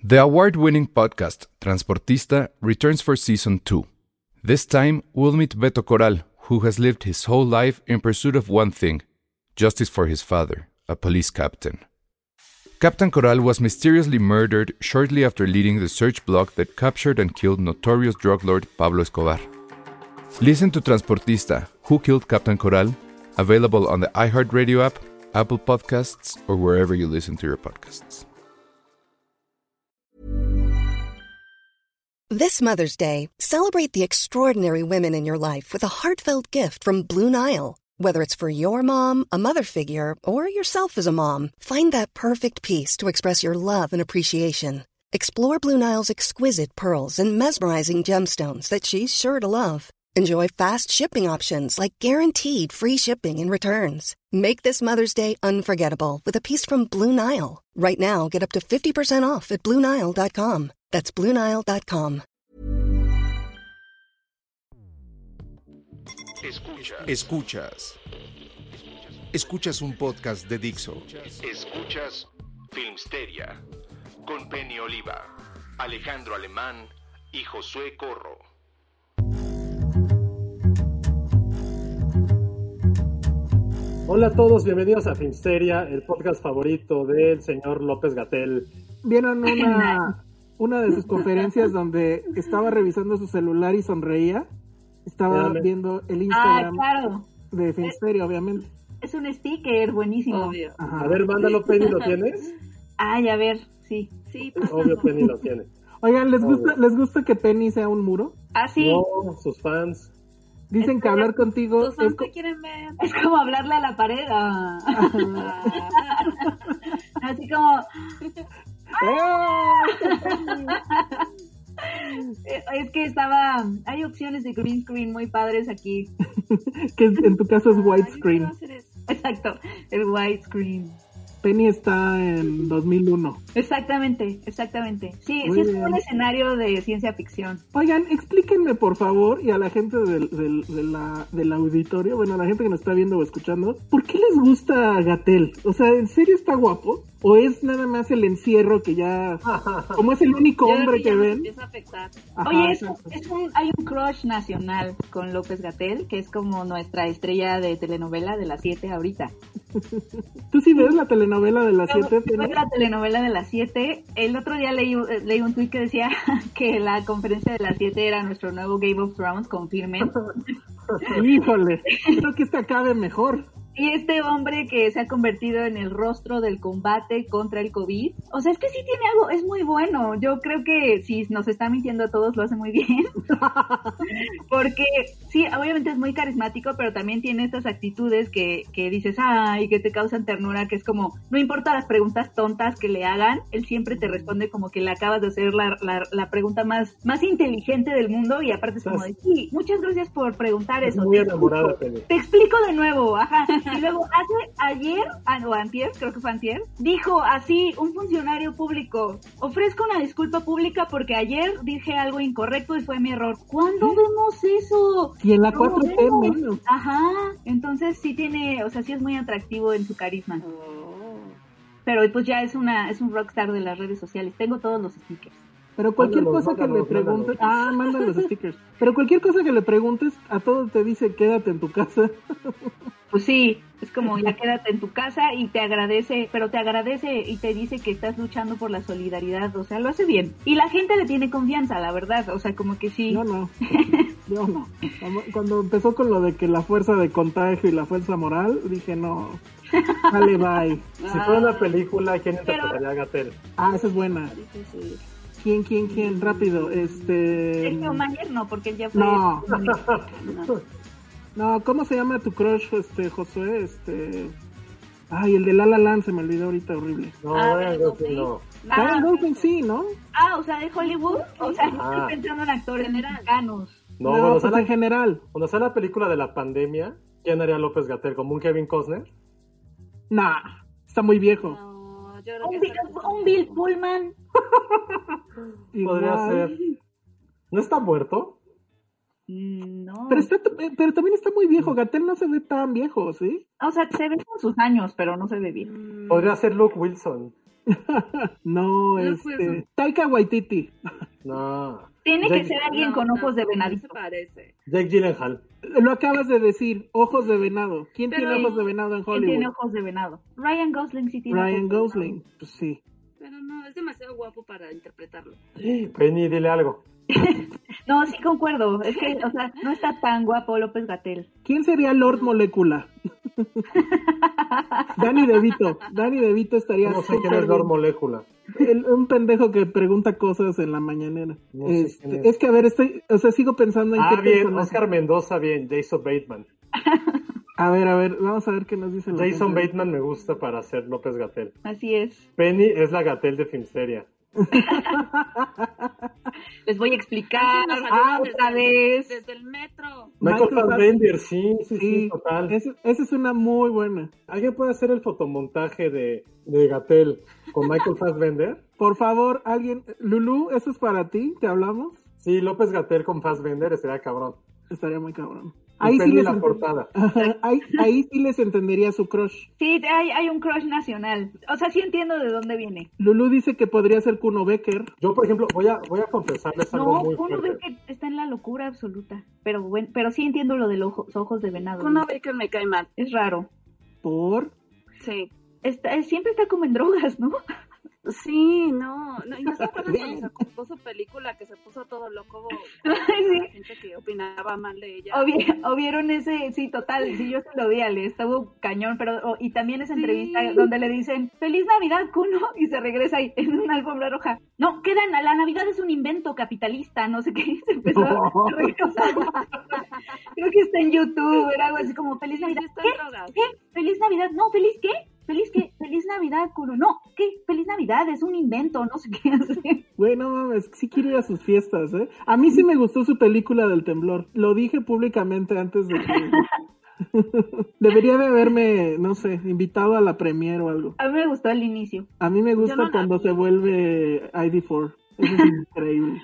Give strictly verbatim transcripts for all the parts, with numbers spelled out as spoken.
The award-winning podcast Transportista returns for season two. This time, we'll meet Beto Corral, who has lived his whole life in pursuit of one thing: justice for his father, a police captain. Captain Corral was mysteriously murdered shortly after leading the search block that captured and killed notorious drug lord Pablo Escobar. Listen to Transportista, Who Killed Captain Corral? Available on the iHeartRadio app, Apple Podcasts, or wherever you listen to your podcasts. This Mother's Day, celebrate the extraordinary women in your life with a heartfelt gift from Blue Nile. Whether it's for your mom, a mother figure, or yourself as a mom, find that perfect piece to express your love and appreciation. Explore Blue Nile's exquisite pearls and mesmerizing gemstones that she's sure to love. Enjoy fast shipping options like guaranteed free shipping and returns. Make this Mother's Day unforgettable with a piece from Blue Nile. Right now, get up to fifty percent off at blue nile dot com. That's blue nile dot com. Escuchas. Escuchas. Escuchas un podcast de Dixo. Escuchas Filmsteria con Penny Oliva, Alejandro Alemán y Josué Corro. Hola a todos, bienvenidos a Filmsteria, el podcast favorito del señor López-Gatell. ¿Vieron una, una de sus conferencias donde estaba revisando su celular y sonreía? Estaba Dígame. viendo el Instagram ah, claro. de Filmsteria, obviamente. Es un sticker buenísimo. Obvio. A ver, mándalo, Penny, ¿lo tienes? Ay, a ver, sí. sí pues. Obvio, Penny lo tiene. Oigan, ¿les gusta, ¿les gusta que Penny sea un muro? Ah, sí. No, sus fans. Dicen es que hablar contigo... Tus fans es, co- quieren ver. Es como hablarle a la pared. Ah. Así como... Es que estaba... Hay opciones de green screen muy padres aquí. Que en tu caso es widescreen. Exacto, el widescreen. Penny está en dos mil uno. Exactamente, exactamente. Sí, Muy sí es bien. un escenario de ciencia ficción. Oigan, explíquenme por favor, y a la gente del, del, de la, del auditorio, bueno, a la gente que nos está viendo o escuchando, ¿por qué les gusta Gatell? O sea, ¿en serio está guapo? ¿O es nada más el encierro que ya, como es el único hombre que, que ven? Empieza a afectar. Ajá, Oye, es, es un, hay un crush nacional con López-Gatell, que es como nuestra estrella de telenovela de las siete ahorita. ¿Tú sí ves la telenovela de las siete? Yo veo la telenovela de las siete. El otro día leí, leí un tuit que decía que la conferencia de las siete era nuestro nuevo Game of Thrones, confirmen. Híjole, creo que esta acabe mejor. Y este hombre que se ha convertido en el rostro del combate contra el COVID, o sea, es que sí tiene algo, es muy bueno. Yo creo que si nos está mintiendo a todos, lo hace muy bien. Porque sí, obviamente es muy carismático, pero también tiene estas actitudes que, que dices, ay, que te causan ternura, que es como, no importa las preguntas tontas que le hagan, él siempre te responde como que le acabas de hacer la, la, la pregunta más, más inteligente del mundo, y aparte es como de, sí, muchas gracias por preguntar es eso. Muy enamorada, te, te explico de nuevo, ajá. Y luego hace ayer, o antier, creo que fue antier, dijo así un funcionario público: ofrezco una disculpa pública porque ayer dije algo incorrecto y fue mi error. ¿Cuándo ¿Sí? vemos eso? Y en la cuatro T menos. Ajá, entonces sí tiene, o sea, sí es muy atractivo en su carisma. Oh. Pero pues ya es una es un rockstar de las redes sociales. Tengo todos los stickers. Pero cualquier mándalos, cosa mándalos, que le preguntes... mándalos. Ah, manda los stickers. Pero cualquier cosa que le preguntes, a todos te dice, quédate en tu casa. Pues sí, es como, ya quédate en tu casa, y te agradece, pero te agradece y te dice que estás luchando por la solidaridad, o sea, lo hace bien. Y la gente le tiene confianza, la verdad, o sea, como que sí. Yo no, yo no. Cuando empezó con lo de que la fuerza de contagio y la fuerza moral, dije, no, vale, bye. Si fuera una película, ¿quién interpretaría a Gatell? Ah, esa es buena. ¿Quién, quién, quién? Rápido, este... Sergio Mayer no, porque él ya fue... No. no. No, ¿cómo se llama tu crush, este, Josué? Este... Ay, el de La La Land se me olvidó ahorita, horrible. No, ah, Ryan Gosling no. Ryan Gosling sí, ¿no? Ah, o sea, de Hollywood. O sea, ah. estoy pensando en actores mexicanos. No, no cuando pues sale en general. Cuando sale la película de la pandemia, ¿quién haría López-Gatell? ¿Como un Kevin Costner? Nah, está muy viejo. No, yo creo un, que Bill, un Bill Pullman. Podría ser. ¿No está muerto? No. Pero, está, pero también está muy viejo. Gatell no se ve tan viejo, ¿sí? O sea, se ve con sus años, pero no se ve bien. Podría ser Luke Wilson. No, No este... fue eso. Taika Waititi. No. Tiene Jake- que ser alguien No, con no, ojos de no, no venadito. se parece. Jake Gyllenhaal. Lo acabas de decir, ojos de venado. ¿Quién Pero- tiene ojos de venado en ¿Quién Hollywood? tiene ojos de venado? Ryan Gosling sí tiene Ryan ojos de Gosling. Pues sí. Pero no, es demasiado guapo para interpretarlo. Penny, dile algo. venado. No, sí concuerdo. Es que, o sea, no está tan guapo López-Gatell. ¿Quién sería Lord Molecula? Danny DeVito. Danny DeVito estaría No sé quién súper es Lord bien. Molecula. El- un pendejo que pregunta cosas en la mañanera. No sé Este, quién es. es. que, a ver, estoy, o sea, sigo pensando en Ah, qué bien, personaje. Oscar Mendoza, bien. Jason Bateman. A ver, a ver, vamos a ver qué nos dice la Jason gente. Bateman me gusta para ser López Gatell. Así es. Penny es la Gatell de Filmsteria. Les voy a explicar Nos ah, saludan otra desde, vez. desde el metro. Michael Michael Fassbender, sí, sí, sí, Sí, total. esa esa es una muy buena. ¿Alguien puede hacer el fotomontaje de, de Gatell con Michael Fassbender? Por favor, alguien. Lulu, eso es para ti, ¿te hablamos? Sí, López Gatell con Fassbender estaría cabrón. Estaría muy cabrón. Y Ahí sí, Penny les la enten- portada. Ajá, ahí, ahí sí les entendería su crush. Sí, hay, hay un crush nacional. O sea, sí entiendo de dónde viene. Lulu dice que podría ser Kuno Becker. Yo, por ejemplo, voy a, voy a confesarles algo No, muy uno ve fuerte. que está en la locura absoluta. Pero bueno, pero sí entiendo lo de los ojos, ojos de venado. Kuno Becker me cae mal. Es raro. Por. Sí. Está, él siempre está como en drogas, ¿no? Sí, no, no, y no se acuerdan cuando sacó su película que se puso todo loco con Sí. la gente que opinaba mal de ella. O, vi- o vieron ese, sí, total, sí, yo se lo vi, Ale, estuvo cañón, pero, o- y también esa Sí. entrevista donde le dicen, ¡Feliz Navidad, Kuno! Y se regresa ahí en una alfombra roja. No, quedan, la Navidad es un invento capitalista, no sé qué, y se empezó a regresar. Creo que está en YouTube, era algo así como, ¡Feliz Sí, Navidad! sí está ¿Qué? en drogas. ¿Qué? ¿Feliz Navidad? No, ¿feliz qué? ¿Feliz qué? ¿Feliz Navidad, Kuno? No, ¿qué? ¡Feliz Navidad! Es un invento, no sé qué hacer. Güey, no mames, sí quiero ir a sus fiestas, ¿eh? A mí sí me gustó su película del temblor. Lo dije públicamente antes de que... Debería de haberme, no sé, invitado a la premiere o algo. A mí me gustó al inicio. A mí me gusta Yo no la cuando vi. se vuelve I D cuatro. Eso es increíble.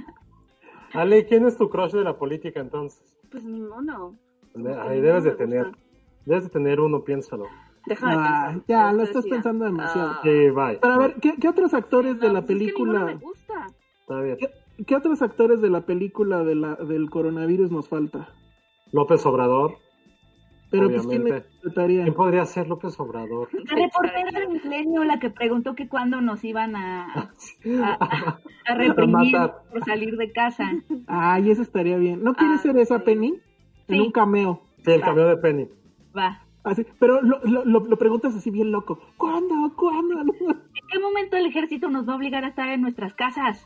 Ale, ¿quién es tu crush de la política entonces? Pues ninguno. Ahí debes de me tener. gusta. Debes de tener uno, piénsalo. Déjame Ah, pensar. ya, lo Ustedes estás digan. pensando demasiado. Ah, Sí, bye. Pero a ver, ¿qué, qué otros actores de no, la pues es que ninguno película... me gusta. Está bien. ¿Qué, qué otros actores de la película de la, del coronavirus nos falta? López Obrador. Pero pues, ¿quién Obviamente. le interpretaría? ¿Quién podría ser López Obrador? La reportera del Milenio, la que preguntó que cuándo nos iban a, a, a- a reprimir A matar. por salir de casa. Ay, eso estaría bien. ¿No quieres Ah, ser esa sí. Penny? En Sí. un cameo. Sí, el cameo de Penny. Va. Así, pero lo, lo, lo, lo preguntas así bien loco. ¿Cuándo? ¿Cuándo? ¿En qué momento el ejército nos va a obligar a estar en nuestras casas?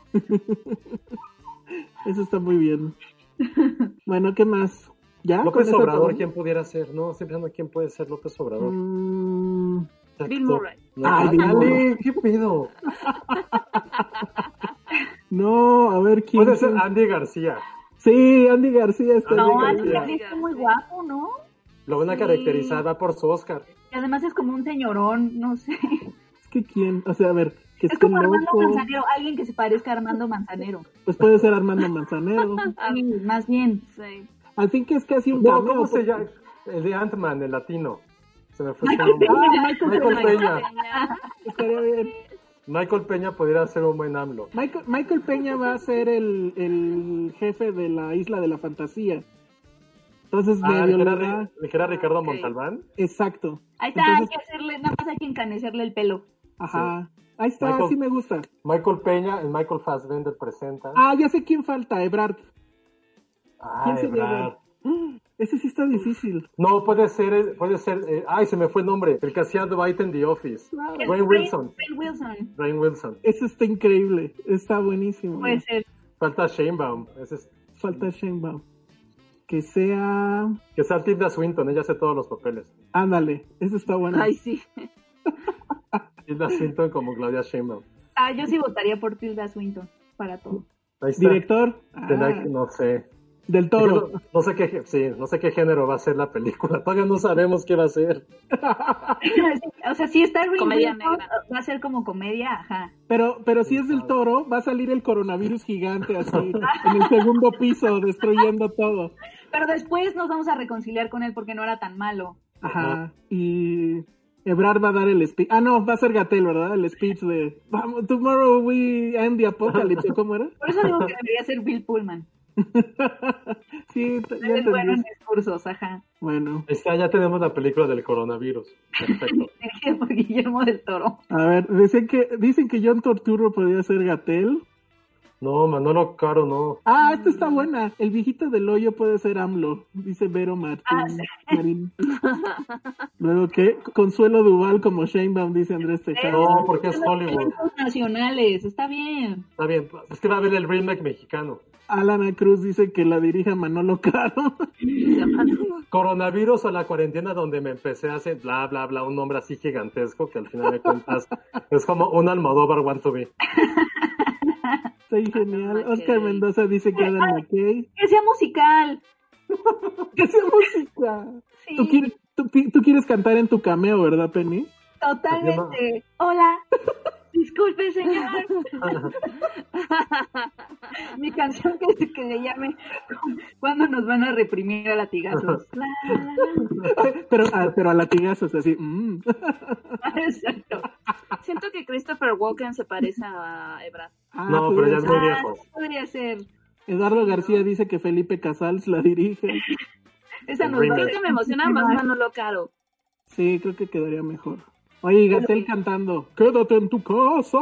Eso está muy bien. Bueno, ¿qué más? ¿Ya? ¿Con López eso Obrador, acabamos? ¿quién pudiera ser? No, estoy pensando quién puede ser López Obrador. Mm, Bill Murray. No, Ay, Bill Ale, Murray. ¿qué pedo? no, a ver quién. Puede ser quién? Andy García. Sí, Andy García está Andy No, bien. Andy García. García está muy guapo, ¿no? Lo van a Sí. caracterizar, va por su Oscar. Y además es como un señorón, no sé. Es que quién, o sea, a ver, que Es esté como Armando loco. Manzanero, alguien que se parezca a Armando Manzanero. Pues puede ser Armando Manzanero. Sí, más bien. Sí. Al fin que es casi un No, cameo, ¿cómo se porque- llama? El de Ant-Man, el latino. Se me fue su Michael nombre. Ah, Michael, Michael Peña. Peña. Estaría bien. Michael Peña pudiera ser un buen AMLO. Michael, Michael Peña va a ser el, el jefe de la Isla de la Fantasía. Entonces, Ah, medio dijera, le da- dijera Ricardo Ok. Montalbán. Exacto. Ahí está, Entonces- hay que hacerle, nada más hay que encanecerle el pelo. Ajá. Ahí está, Michael- sí me gusta. Michael Peña, el Michael Fassbender presenta. Ah, ya sé quién falta, Ebrard. Ah, ¿Quién sería Ebrard. Ebrard? Mm, Ese sí está difícil. No, puede ser, puede ser, eh, ay, se me fue el nombre, el que hacía Dwight en The Office. Claro. Rainn Wilson. Rainn Wilson. Rainn Wilson. Ese está increíble. Está buenísimo. Puede ser. Falta Sheinbaum. Ese es, Falta Sheinbaum. Que sea... que sea Tilda Swinton, ella hace todos los papeles. Ándale, eso está bueno. Ay, sí. Tilda Swinton como Claudia Sheinbaum. Ah, yo sí votaría por Tilda Swinton para todo. Ahí está. Director. Tendrá Ah, que- no sé. del Toro. No, no sé qué, sí, no sé qué género va a ser la película. Todavía no sabemos qué va a ser. O sea, si está Rainn Comedia Wilson, negra. va a ser como comedia, ajá. Pero, pero si es del Toro, va a salir el coronavirus gigante así, en el segundo piso, destruyendo todo. Pero después nos vamos a reconciliar con él porque no era tan malo. Ajá. Y Ebrard va a dar el speech. Ah, no, va a ser Gatell, ¿verdad? El speech de vamos, tomorrow we end the apocalypse. ¿Cómo era? Por eso digo que debería ser Bill Pullman. Sí, ya es bueno en discursos, ajá. Bueno. Está, ya tenemos la película del coronavirus. Perfecto. Dirigida por Guillermo del Toro. A ver, dicen que, dicen que John Turturro podría ser Gatell. No, Manolo Caro, no. Ah, esta está buena. El viejito del hoyo puede ser AMLO, dice Vero Martín. Ah, sí. Marín. Luego, ¿qué? Consuelo Duval como Sheinbaum, dice Andrés Tejada. No, porque es Son Hollywood. talentos nacionales, está bien. Está bien, es que va a haber el remake mexicano. Alana Cruz dice que la dirija Manolo Caro. Coronavirus o la cuarentena, donde me empecé a hacer bla, bla, bla, un nombre así gigantesco que al final de cuentas es como un Almodóvar want to be. Está genial. Oscar Mendoza dice que Adam McKay. Que sea musical. Que sea música. Sí. ¿Tú quieres, tú, tú quieres cantar en tu cameo, ¿verdad, Penny? Totalmente. Hola. Disculpe, señor. Mi canción que, que se llame ¿Cuándo nos van a reprimir a latigazos? La, la, la. Pero, a, pero a latigazos, así. Mm. Exacto. Siento que Christopher Walken se parece a Ebrard. Ah, No, pero ya es muy Ah, viejo. podría ser. Eduardo García dice que Felipe Casals la dirige. Esa nos Creo Creo va- que me emociona más Manolo Caro. Sí, creo que quedaría mejor. Oye, Gatell cantando. Quédate en tu casa.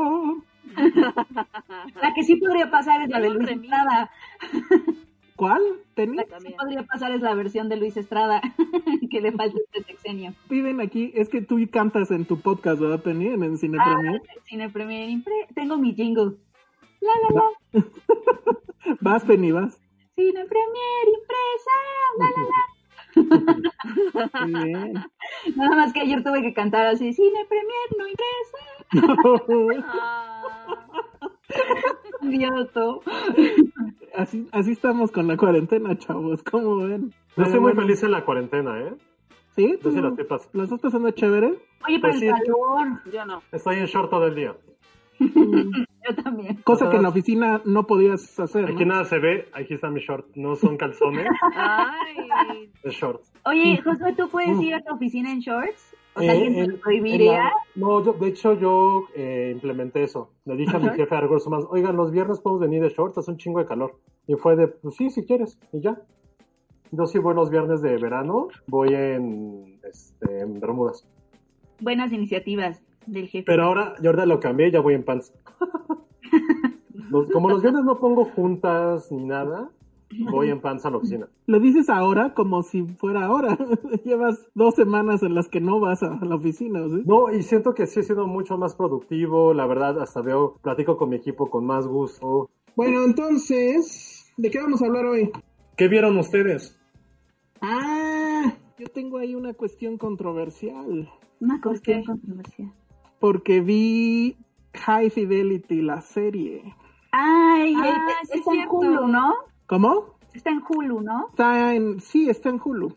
La que sí podría pasar es la de Luis Estrada. ¿Cuál? ¿Penny? La que sí podría pasar es la versión de Luis Estrada, que le falta este sexenio. Piden aquí, es que tú cantas en tu podcast, ¿verdad, Penny? En el Cine Ah, Premier. Cine Premier Impre- tengo mi jingle. La la la. Vas, Penny, vas. Cine Premier impresa. La la la. Muy bien. Nada más que ayer tuve que cantar así, Cine Premier no ingresa. Ah, Idioto. Así, así estamos con la cuarentena, chavos. ¿Cómo ven? Yo estoy muy Bueno, feliz en la cuarentena, ¿eh? ¿Sí? Yo ¿Tú sí la estoy pasando. ¿La estás pasando chévere? Oye, pero Pues el sí. calor. yo no. Estoy en short todo el día. Yo también. Cosa Ajá. que en la oficina no podías hacer, Aquí ¿no? nada se ve, aquí está mi short. No son calzones, Ay, es short. Oye, Josué, ¿tú puedes ir a tu oficina en shorts? O sea, Eh, ¿alguien te en- lo prohibiría? en la- No, yo, de hecho yo eh, implementé eso. Le dije a mi jefe de recursos humanos, oigan, los viernes podemos venir de shorts, hace un chingo de calor. Y fue de, pues sí, si quieres, y ya. Yo sí voy los viernes de verano, voy en, este, en bermudas. Buenas iniciativas del jefe. Pero ahora, yo ahora lo cambié, ya voy en pants. Los- como los viernes no pongo juntas ni nada, voy en pants a la oficina. Lo dices ahora como si fuera ahora. Llevas dos semanas en las que no vas a la oficina, ¿sí? No, y siento que sí he sido mucho más productivo, la verdad, hasta veo, platico con mi equipo con más gusto. Bueno, entonces, ¿de qué vamos a hablar hoy? ¿Qué vieron ustedes? Ah, yo tengo ahí una cuestión controversial. Una cuestión controversial. Porque vi High Fidelity, la serie. Ay, Ah, eh, sí, está en cierto. Hulu, ¿no? ¿Cómo? Está en Hulu, ¿no? Está en... Sí, está en Hulu.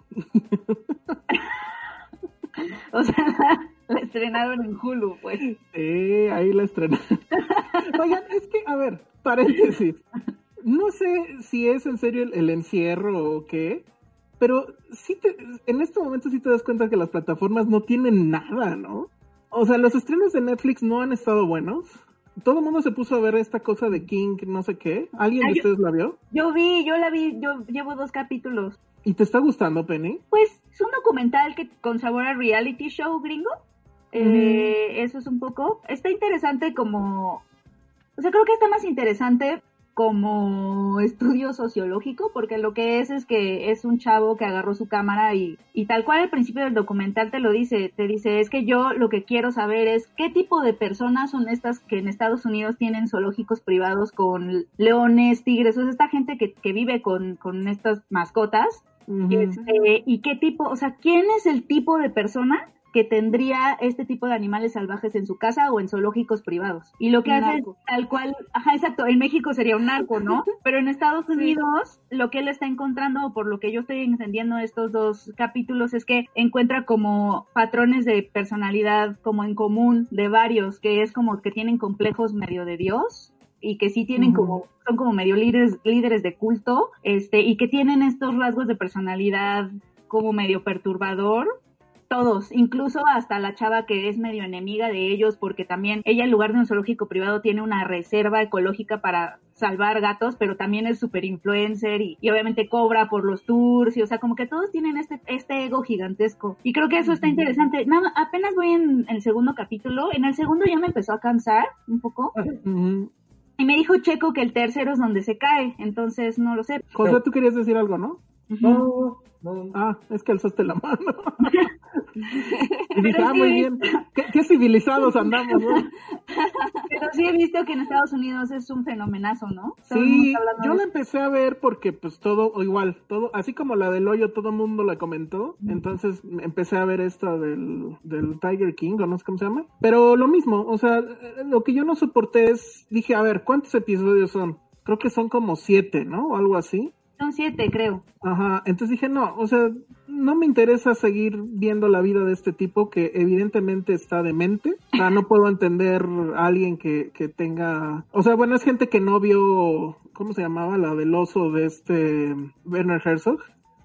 O sea, la estrenaron en Hulu, pues. Sí, ahí la estrené. Oigan, es que, a ver, paréntesis. No sé si es en serio el, el encierro o qué, pero sí te, en este momento sí te das cuenta que las plataformas no tienen nada, ¿no? O sea, los estrenos de Netflix no han estado buenos. Todo el mundo se puso a ver esta cosa de King, no sé qué. ¿Alguien Ah, de yo- ustedes la vio? Yo vi, yo la vi, yo llevo dos capítulos. ¿Y te está gustando, Penny? Pues es un documental que con sabor a reality show gringo. Eh, eso es un poco. Está interesante como. O sea, creo que está más interesante como estudio sociológico, porque lo que es es que es un chavo que agarró su cámara y, y tal cual al principio del documental te lo dice, te dice, es que yo lo que quiero saber es qué tipo de personas son estas que en Estados Unidos tienen zoológicos privados con leones, tigres, o sea, esta gente que, que vive con, con estas mascotas. Ujú. Este, y qué tipo, o sea, ¿quién es el tipo de persona que tendría este tipo de animales salvajes en su casa o en zoológicos privados? Y lo que Un hace es narco. tal cual, ajá, exacto, en México sería un narco, ¿no? Pero en Estados Unidos, lo que él está encontrando, o por lo que yo estoy entendiendo estos dos capítulos, es que encuentra como patrones de personalidad como en común de varios, que es como que tienen complejos medio de Dios, y que sí tienen Ujú. como, son como medio líderes, líderes de culto, este, y que tienen estos rasgos de personalidad como medio perturbador. todos, incluso hasta la chava que es medio enemiga de ellos, porque también ella en lugar de un zoológico privado tiene una reserva ecológica para salvar gatos, pero también es súper influencer y, y obviamente cobra por los tours, y o sea, como que todos tienen este, este ego gigantesco, y creo que eso está interesante. Nada, apenas voy en el segundo capítulo, en el segundo ya me empezó a cansar un poco, Uh-huh. y me dijo Checo que el tercero es donde se cae, entonces no lo sé. José, tú querías decir algo, ¿no? No, no. Ah, es que alzaste la mano. Y Pero dije, ah, sí, muy bien. ¿Qué, qué civilizados andamos, ¿no? pero sí he visto que en Estados Unidos es un fenomenazo, ¿no? Todo el mundo Sí, está hablando yo de la eso. empecé a ver porque pues todo, o igual, todo, así como la del hoyo, todo el mundo la comentó, entonces empecé a ver esta del, del Tiger King, o no sé cómo se llama, pero lo mismo, o sea, lo que yo no soporté es, dije, a ver, ¿cuántos episodios son? Creo que son como siete, ¿no? O algo así. Son siete, creo. Ajá, entonces dije, no, o sea, no me interesa seguir viendo la vida de este tipo que evidentemente está demente. O sea, no puedo entender a alguien que, que tenga... O sea, bueno, es gente que no vio, ¿cómo se llamaba? La del oso de este Werner Herzog.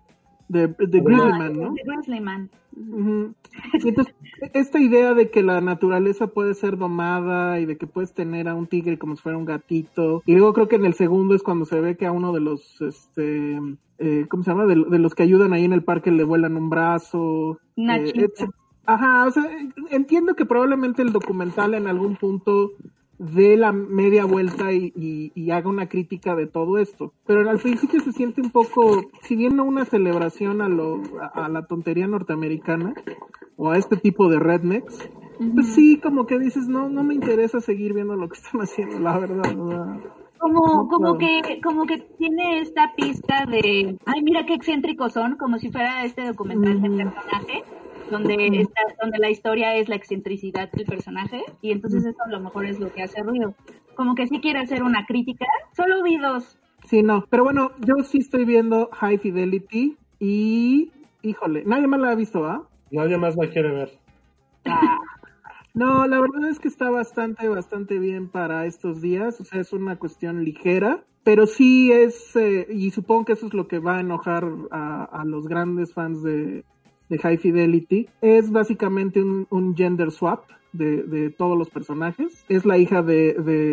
De, de Grizzly Ah, Man, ¿no? de Grizzly Man. Ujú. Y entonces, esta idea de que la naturaleza puede ser domada y de que puedes tener a un tigre como si fuera un gatito. Y luego creo que en el segundo es cuando se ve que a uno de los, este, eh, ¿cómo se llama? De, de los que ayudan ahí en el parque le vuelan un brazo. Una eh, chica. etc. Ajá, o sea, entiendo que probablemente el documental en algún punto dé la media vuelta y, y, y haga una crítica de todo esto. Pero al principio se siente un poco, si bien no una celebración a, lo, a, a la tontería norteamericana o a este tipo de rednecks, uh-huh. Pues sí, como que dices, no, no me interesa seguir viendo lo que están haciendo, la verdad. ¿verdad? Como, No, como claro. que, como que tiene esta pista de, ay, mira qué excéntricos son, como si fuera este documental de personaje, donde está, donde la historia es la excentricidad del personaje, y entonces eso a lo mejor es lo que hace ruido. Como que sí quiere hacer una crítica, solo vi dos. Sí, no, pero bueno, yo sí estoy viendo High Fidelity y, híjole, nadie más la ha visto, ¿ah? Nadie más la quiere ver. Ah. No, la verdad es que está bastante, bastante bien para estos días, o sea, es una cuestión ligera, pero sí es, eh, y supongo que eso es lo que va a enojar a, a los grandes fans de, de High Fidelity, es básicamente un, un gender swap de, de todos los personajes, es la hija de,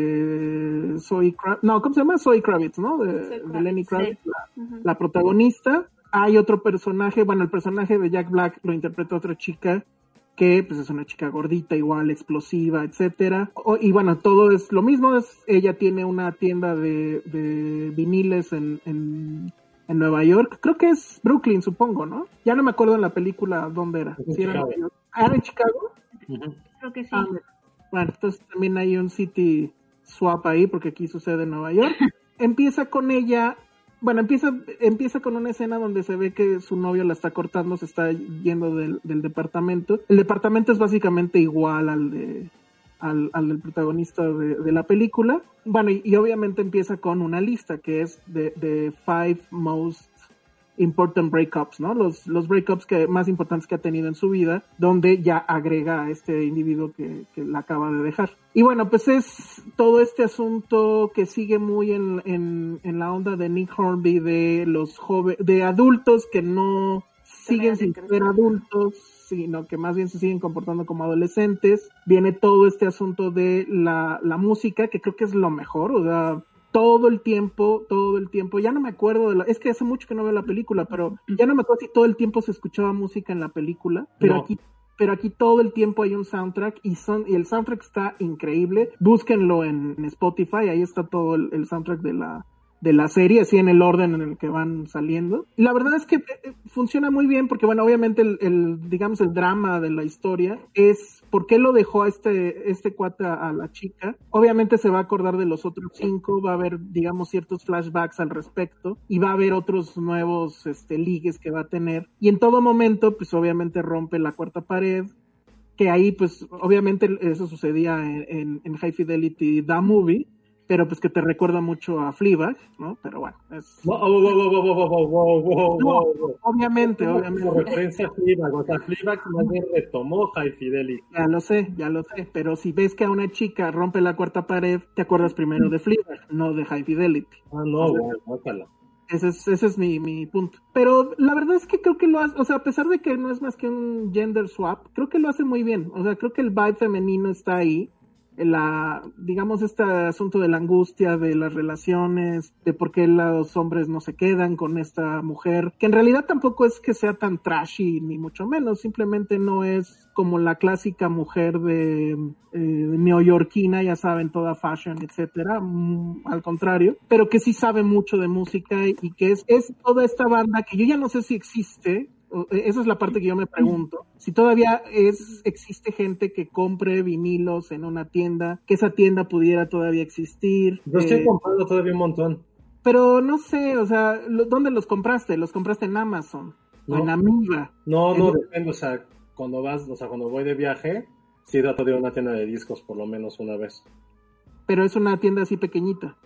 de Zoe Kravitz, no, ¿cómo se llama? Zoe Kravitz, ¿no? De, de Lenny Kravitz, sí. la, uh-huh. la protagonista. Hay otro personaje, bueno, el personaje de Jack Black lo interpreta otra chica, que pues es una chica gordita, igual, explosiva, etcétera. O, y bueno, todo es lo mismo, es, ella tiene una tienda de, de viniles en, en, en Nueva York, creo que es Brooklyn, supongo, ¿no? Ya no me acuerdo en la película dónde era. Es ¿Sí era, Chicago. Nueva York? ¿Ah, era en Chicago? Uh-huh. Creo que sí. Ah, bueno, entonces también hay un city swap ahí, porque aquí sucede en Nueva York. Empieza con ella... Bueno, empieza empieza con una escena donde se ve que su novio la está cortando, se está yendo del, del departamento. El departamento es básicamente igual al de al, al del protagonista de, de la película. Bueno, y, y obviamente empieza con una lista que es de, de five most important breakups, ¿no? Los, los breakups que, más importantes que ha tenido en su vida, donde ya agrega a este individuo que, que la acaba de dejar. Y bueno, pues es todo este asunto que sigue muy en, en, en la onda de Nick Hornby, de los jóvenes, de adultos que no siguen sin ser adultos, sino que más bien se siguen comportando como adolescentes. Viene todo este asunto de la, la música, que creo que es lo mejor, o sea, todo el tiempo, todo el tiempo, ya no me acuerdo de la, es que hace mucho que no veo la película, pero ya no me acuerdo si todo el tiempo se escuchaba música en la película, pero no. aquí pero aquí todo el tiempo hay un soundtrack y son y el soundtrack está increíble. Búsquenlo en, en Spotify, ahí está todo el, el soundtrack de la de la serie, así en el orden en el que van saliendo. Y la verdad es que eh, funciona muy bien porque, bueno, obviamente el, el digamos, el drama de la historia es por qué lo dejó a este, este cuate a la chica. Obviamente se va a acordar de los otros cinco, va a haber, digamos, ciertos flashbacks al respecto y va a haber otros nuevos este, ligues que va a tener. Y en todo momento, pues obviamente rompe la cuarta pared, que ahí, pues, obviamente eso sucedía en, en, en High Fidelity The Movie, pero pues que te recuerda mucho a Fleabag, ¿no? Pero bueno, es... No, oh, wow, wow, wow, wow, wow, wow, wow, No, wow, wow. obviamente, Como obviamente. referencia a Fleabag, o sea, Fleabag más bien retomó High Fidelity. Ya lo sé, ya lo sé, pero si ves que a una chica rompe la cuarta pared, te acuerdas primero de Fleabag, no de High Fidelity. Ah, no, O sea, güey, bácala. Ese es, ese es mi, mi punto. Pero la verdad es que creo que lo hace, o sea, a pesar de que no es más que un gender swap, creo que lo hace muy bien. O sea, creo que el vibe femenino está ahí. La, digamos, este asunto de la angustia, de las relaciones, de por qué los hombres no se quedan con esta mujer, que en realidad tampoco es que sea tan trashy, ni mucho menos, simplemente no es como la clásica mujer de eh, neoyorquina, ya saben, toda fashion, etcétera, mm, al contrario, pero que sí sabe mucho de música y que es, es toda esta banda que yo ya no sé si existe. Esa es la parte que yo me pregunto. Si todavía es existe gente que compre vinilos en una tienda, que esa tienda pudiera todavía existir. Yo estoy eh, comprando todavía un montón. Pero no sé, o sea, ¿dónde los compraste? ¿Los compraste en Amazon? No. ¿O en Amiga? No, no, ¿En... depende, o sea, cuando vas, o sea, cuando voy de viaje, sí trato de ir a una tienda de discos por lo menos una vez. Pero es una tienda así pequeñita.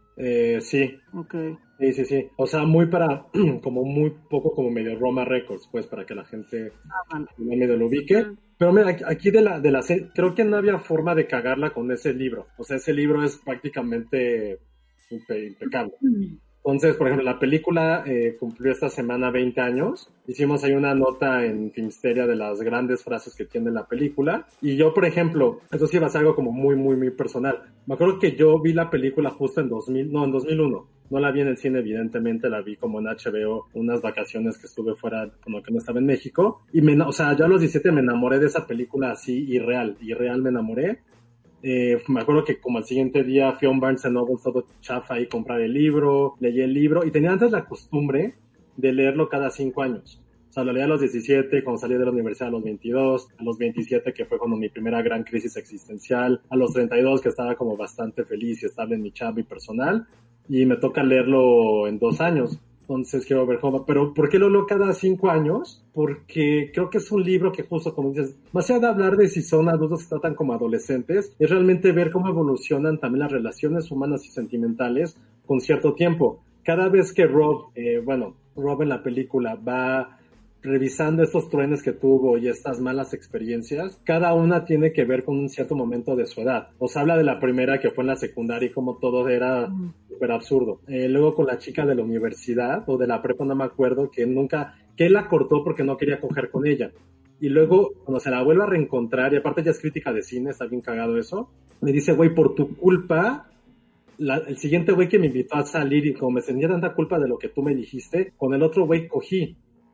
Eh, sí. Okay. Sí, sí, sí. O sea, muy para, como muy poco como medio Roma Records, pues, para que la gente ah, vale. medio lo ubique. Pero mira, aquí de la, de la serie, creo que no había forma de cagarla con ese libro. O sea, ese libro es prácticamente impe- impecable. Entonces, por ejemplo, la película eh, cumplió esta semana veinte años. Hicimos ahí una nota en Filmsteria de las grandes frases que tiene la película. Y yo, por ejemplo, eso sí va a ser algo como muy, muy, muy personal. Me acuerdo que yo vi la película justo en dos mil, no, en dos mil uno. No la vi en el cine, evidentemente, la vi como en H B O, unas vacaciones que estuve fuera, como que no estaba en México. Y, me, o sea, yo a los diecisiete me enamoré de esa película así, irreal. Irreal me enamoré. Eh, me acuerdo que como al siguiente día fui a un Barnes and Noble todo chafa ahí, comprar el libro, leí el libro y tenía antes la costumbre de leerlo cada cinco años. O sea, lo leía a los diecisiete, cuando salí de la universidad a los veintidós, a los veintisiete, que fue cuando mi primera gran crisis existencial, a los treinta y dos, que estaba como bastante feliz y estable en mi chamba y personal, y me toca leerlo en dos años. Entonces quiero ver cómo, pero ¿por qué lo leo cada cinco años? Porque creo que es un libro que justo como dices, más allá de hablar de si son adultos que tratan como adolescentes, es realmente ver cómo evolucionan también las relaciones humanas y sentimentales con cierto tiempo. Cada vez que Rob, eh, bueno, Rob en la película va revisando estos truenes que tuvo y estas malas experiencias, cada una tiene que ver con un cierto momento de su edad. Os habla de la primera que fue en la secundaria y como todo era súper absurdo. Eh, luego con la chica de la universidad o de la prepa, no me acuerdo, que nunca, que él la cortó porque no quería coger con ella. Y luego cuando se la vuelve a reencontrar, y aparte ella es crítica de cine, está bien cagado eso, me dice, güey, por tu culpa, la, el siguiente güey que me invitó a salir y como me sentía tanta culpa de lo que tú me dijiste, con el otro güey cogí.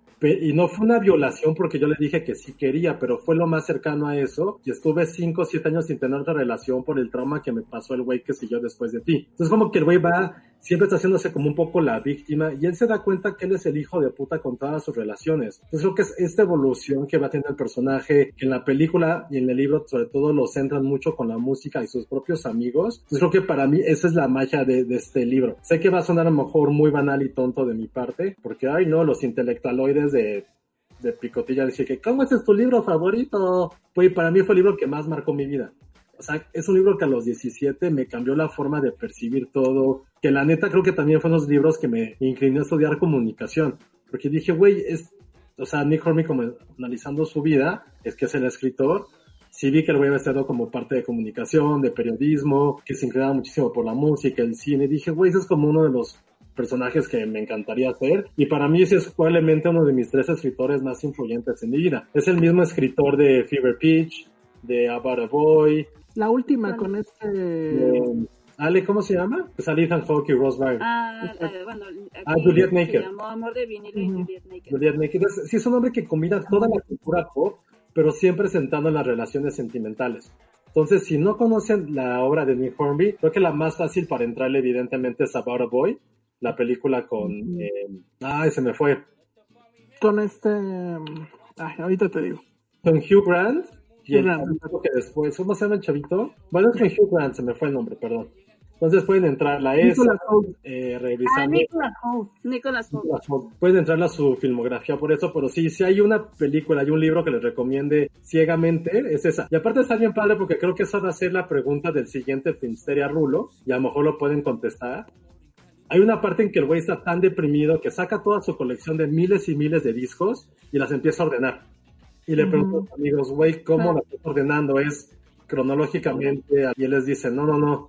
Y no fue una violación porque yo le dije que sí quería, pero fue lo más cercano a eso. Y estuve cinco o siete años sin tener otra relación por el trauma que me pasó el güey que siguió después de ti. Entonces como que el güey va, siempre está haciéndose como un poco la víctima y él se da cuenta que él es el hijo de puta con todas sus relaciones. Entonces creo que es esta evolución que va teniendo el personaje, que en la película y en el libro sobre todo lo centran mucho con la música y sus propios amigos. Entonces creo que para mí esa es la magia de, de este libro. Sé que va a sonar a lo mejor muy banal y tonto de mi parte, porque ay no, los intelectualoides de, de picotilla decir que ¿cómo ese es tu libro favorito? Pues para mí fue el libro que más marcó mi vida. O sea, es un libro que a los diecisiete me cambió la forma de percibir todo, que la neta creo que también fue uno de los libros que me incliné a estudiar comunicación, porque dije, güey, es, o sea, Nick Hornby como analizando su vida, es que es el escritor, sí vi que el güey había estado como parte de comunicación, de periodismo, que se inclinaba muchísimo por la música, el cine, dije, güey, ese es como uno de los personajes que me encantaría hacer, y para mí ese es probablemente uno de mis tres escritores más influyentes en mi vida. Es el mismo escritor de Fever Pitch, de About a Boy. La última con este... De, Ale, ¿cómo se llama? Sale Ethan Hawke y Rose Byrne. Ah, eh, bueno, ah, Juliet Naked. Se llamó Amor de vinilo y Uh-huh. Juliet Naked. Juliet Naked. Es, sí, es un hombre que combina toda la cultura pop, pero siempre sentando en las relaciones sentimentales. Entonces, si no conocen la obra de Nick Hornby, creo que la más fácil para entrarle evidentemente es About a Boy, la película con... Uh-huh. Eh, ay, se me fue. Con este... Ay, ahorita te digo. Con Hugh Grant. Y el Grant. que después, ¿cómo se llama el chavito? Bueno, es con Hugh Grant, se me fue el nombre, perdón. Entonces pueden entrar la esa, eh, revisando. Ah, Nicolas Hoult. Nicolas Hoult. Pueden entrar a su filmografía por eso, pero sí, si hay una película y un libro que les recomiende ciegamente, es esa. Y aparte está bien padre porque creo que esa va a ser la pregunta del siguiente Filmsteria Rulo, y a lo mejor lo pueden contestar. Hay una parte en que el güey está tan deprimido que saca toda su colección de miles y miles de discos y las empieza a ordenar. Y le pregunto a los amigos, güey, ¿cómo la estás ordenando? ¿Es cronológicamente? Y él les dice, no, no, no,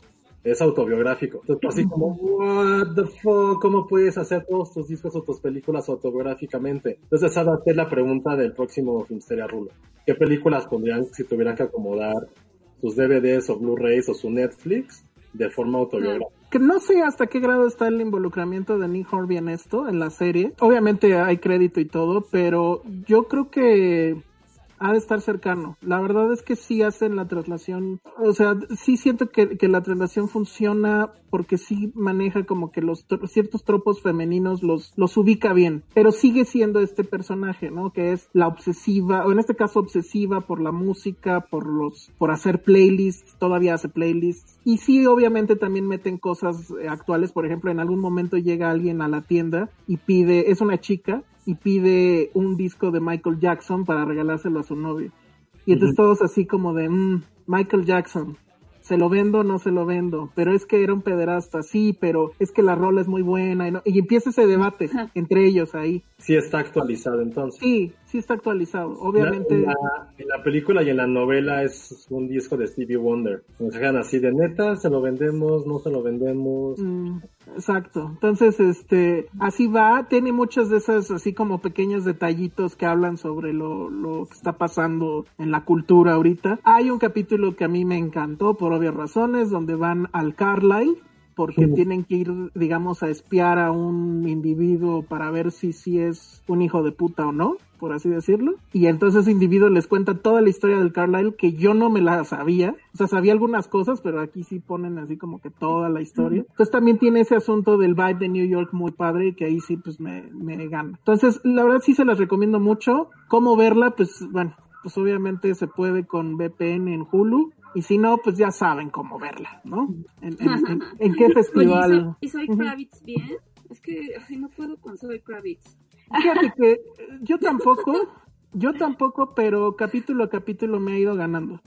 es autobiográfico. Entonces, así como, what the fuck, ¿cómo puedes hacer todos tus discos o tus películas autobiográficamente? Entonces, esa va a ser la pregunta del próximo Filmsteria Rulo. ¿Qué películas pondrían si tuvieran que acomodar sus D V Ds o Blu-rays o su Netflix de forma autobiográfica? Que no sé hasta qué grado está el involucramiento de Nick Hornby en esto, en la serie. Obviamente hay crédito y todo, pero yo creo que ha de estar cercano. La verdad es que sí hacen la traslación, o sea, sí siento que, que la traslación funciona porque sí maneja como que los ciertos tropos femeninos los, los ubica bien, pero sigue siendo este personaje, ¿no? Que es la obsesiva, o en este caso obsesiva por la música, por los, por hacer playlists, todavía hace playlists, y sí obviamente también meten cosas actuales. Por ejemplo, en algún momento llega alguien a la tienda y pide, es una chica, y pide un disco de Michael Jackson para regalárselo a su novio. Y entonces uh-huh. todos así como de, mmm, Michael Jackson, ¿se lo vendo o no se lo vendo? Pero es que era un pederasta, sí, pero es que la rola es muy buena. Y, no, y empieza ese debate uh-huh. entre ellos ahí. Sí está actualizado entonces. Sí, sí está actualizado. Obviamente. En la, en la, en la película y en la novela es un disco de Stevie Wonder. Nos dejan así de neta, se lo vendemos, no se lo vendemos. Mm, exacto. Entonces, este, así va. Tiene muchas de esas así como pequeños detallitos que hablan sobre lo, lo que está pasando en la cultura ahorita. Hay un capítulo que a mí me encantó por obvias razones, donde van al Carlisle, porque uh-huh. tienen que ir, digamos, a espiar a un individuo para ver si sí es un hijo de puta o no, por así decirlo. Y entonces ese individuo les cuenta toda la historia del Carlisle, que yo no me la sabía. O sea, sabía algunas cosas, pero aquí sí ponen así como que toda la historia. Uh-huh. Entonces también tiene ese asunto del vibe de New York muy padre, que ahí sí pues me, me gana. Entonces, la verdad sí se las recomiendo mucho. ¿Cómo verla? Pues, bueno, pues obviamente se puede con V P N en Hulu. Y si no, pues ya saben cómo verla, ¿no? ¿En, en, en, en qué festival? Oye, ¿y Zoe Kravitz bien? Es que ay, no puedo con Zoe Kravitz. Fíjate que yo tampoco, yo tampoco, pero capítulo a capítulo me ha ido ganando.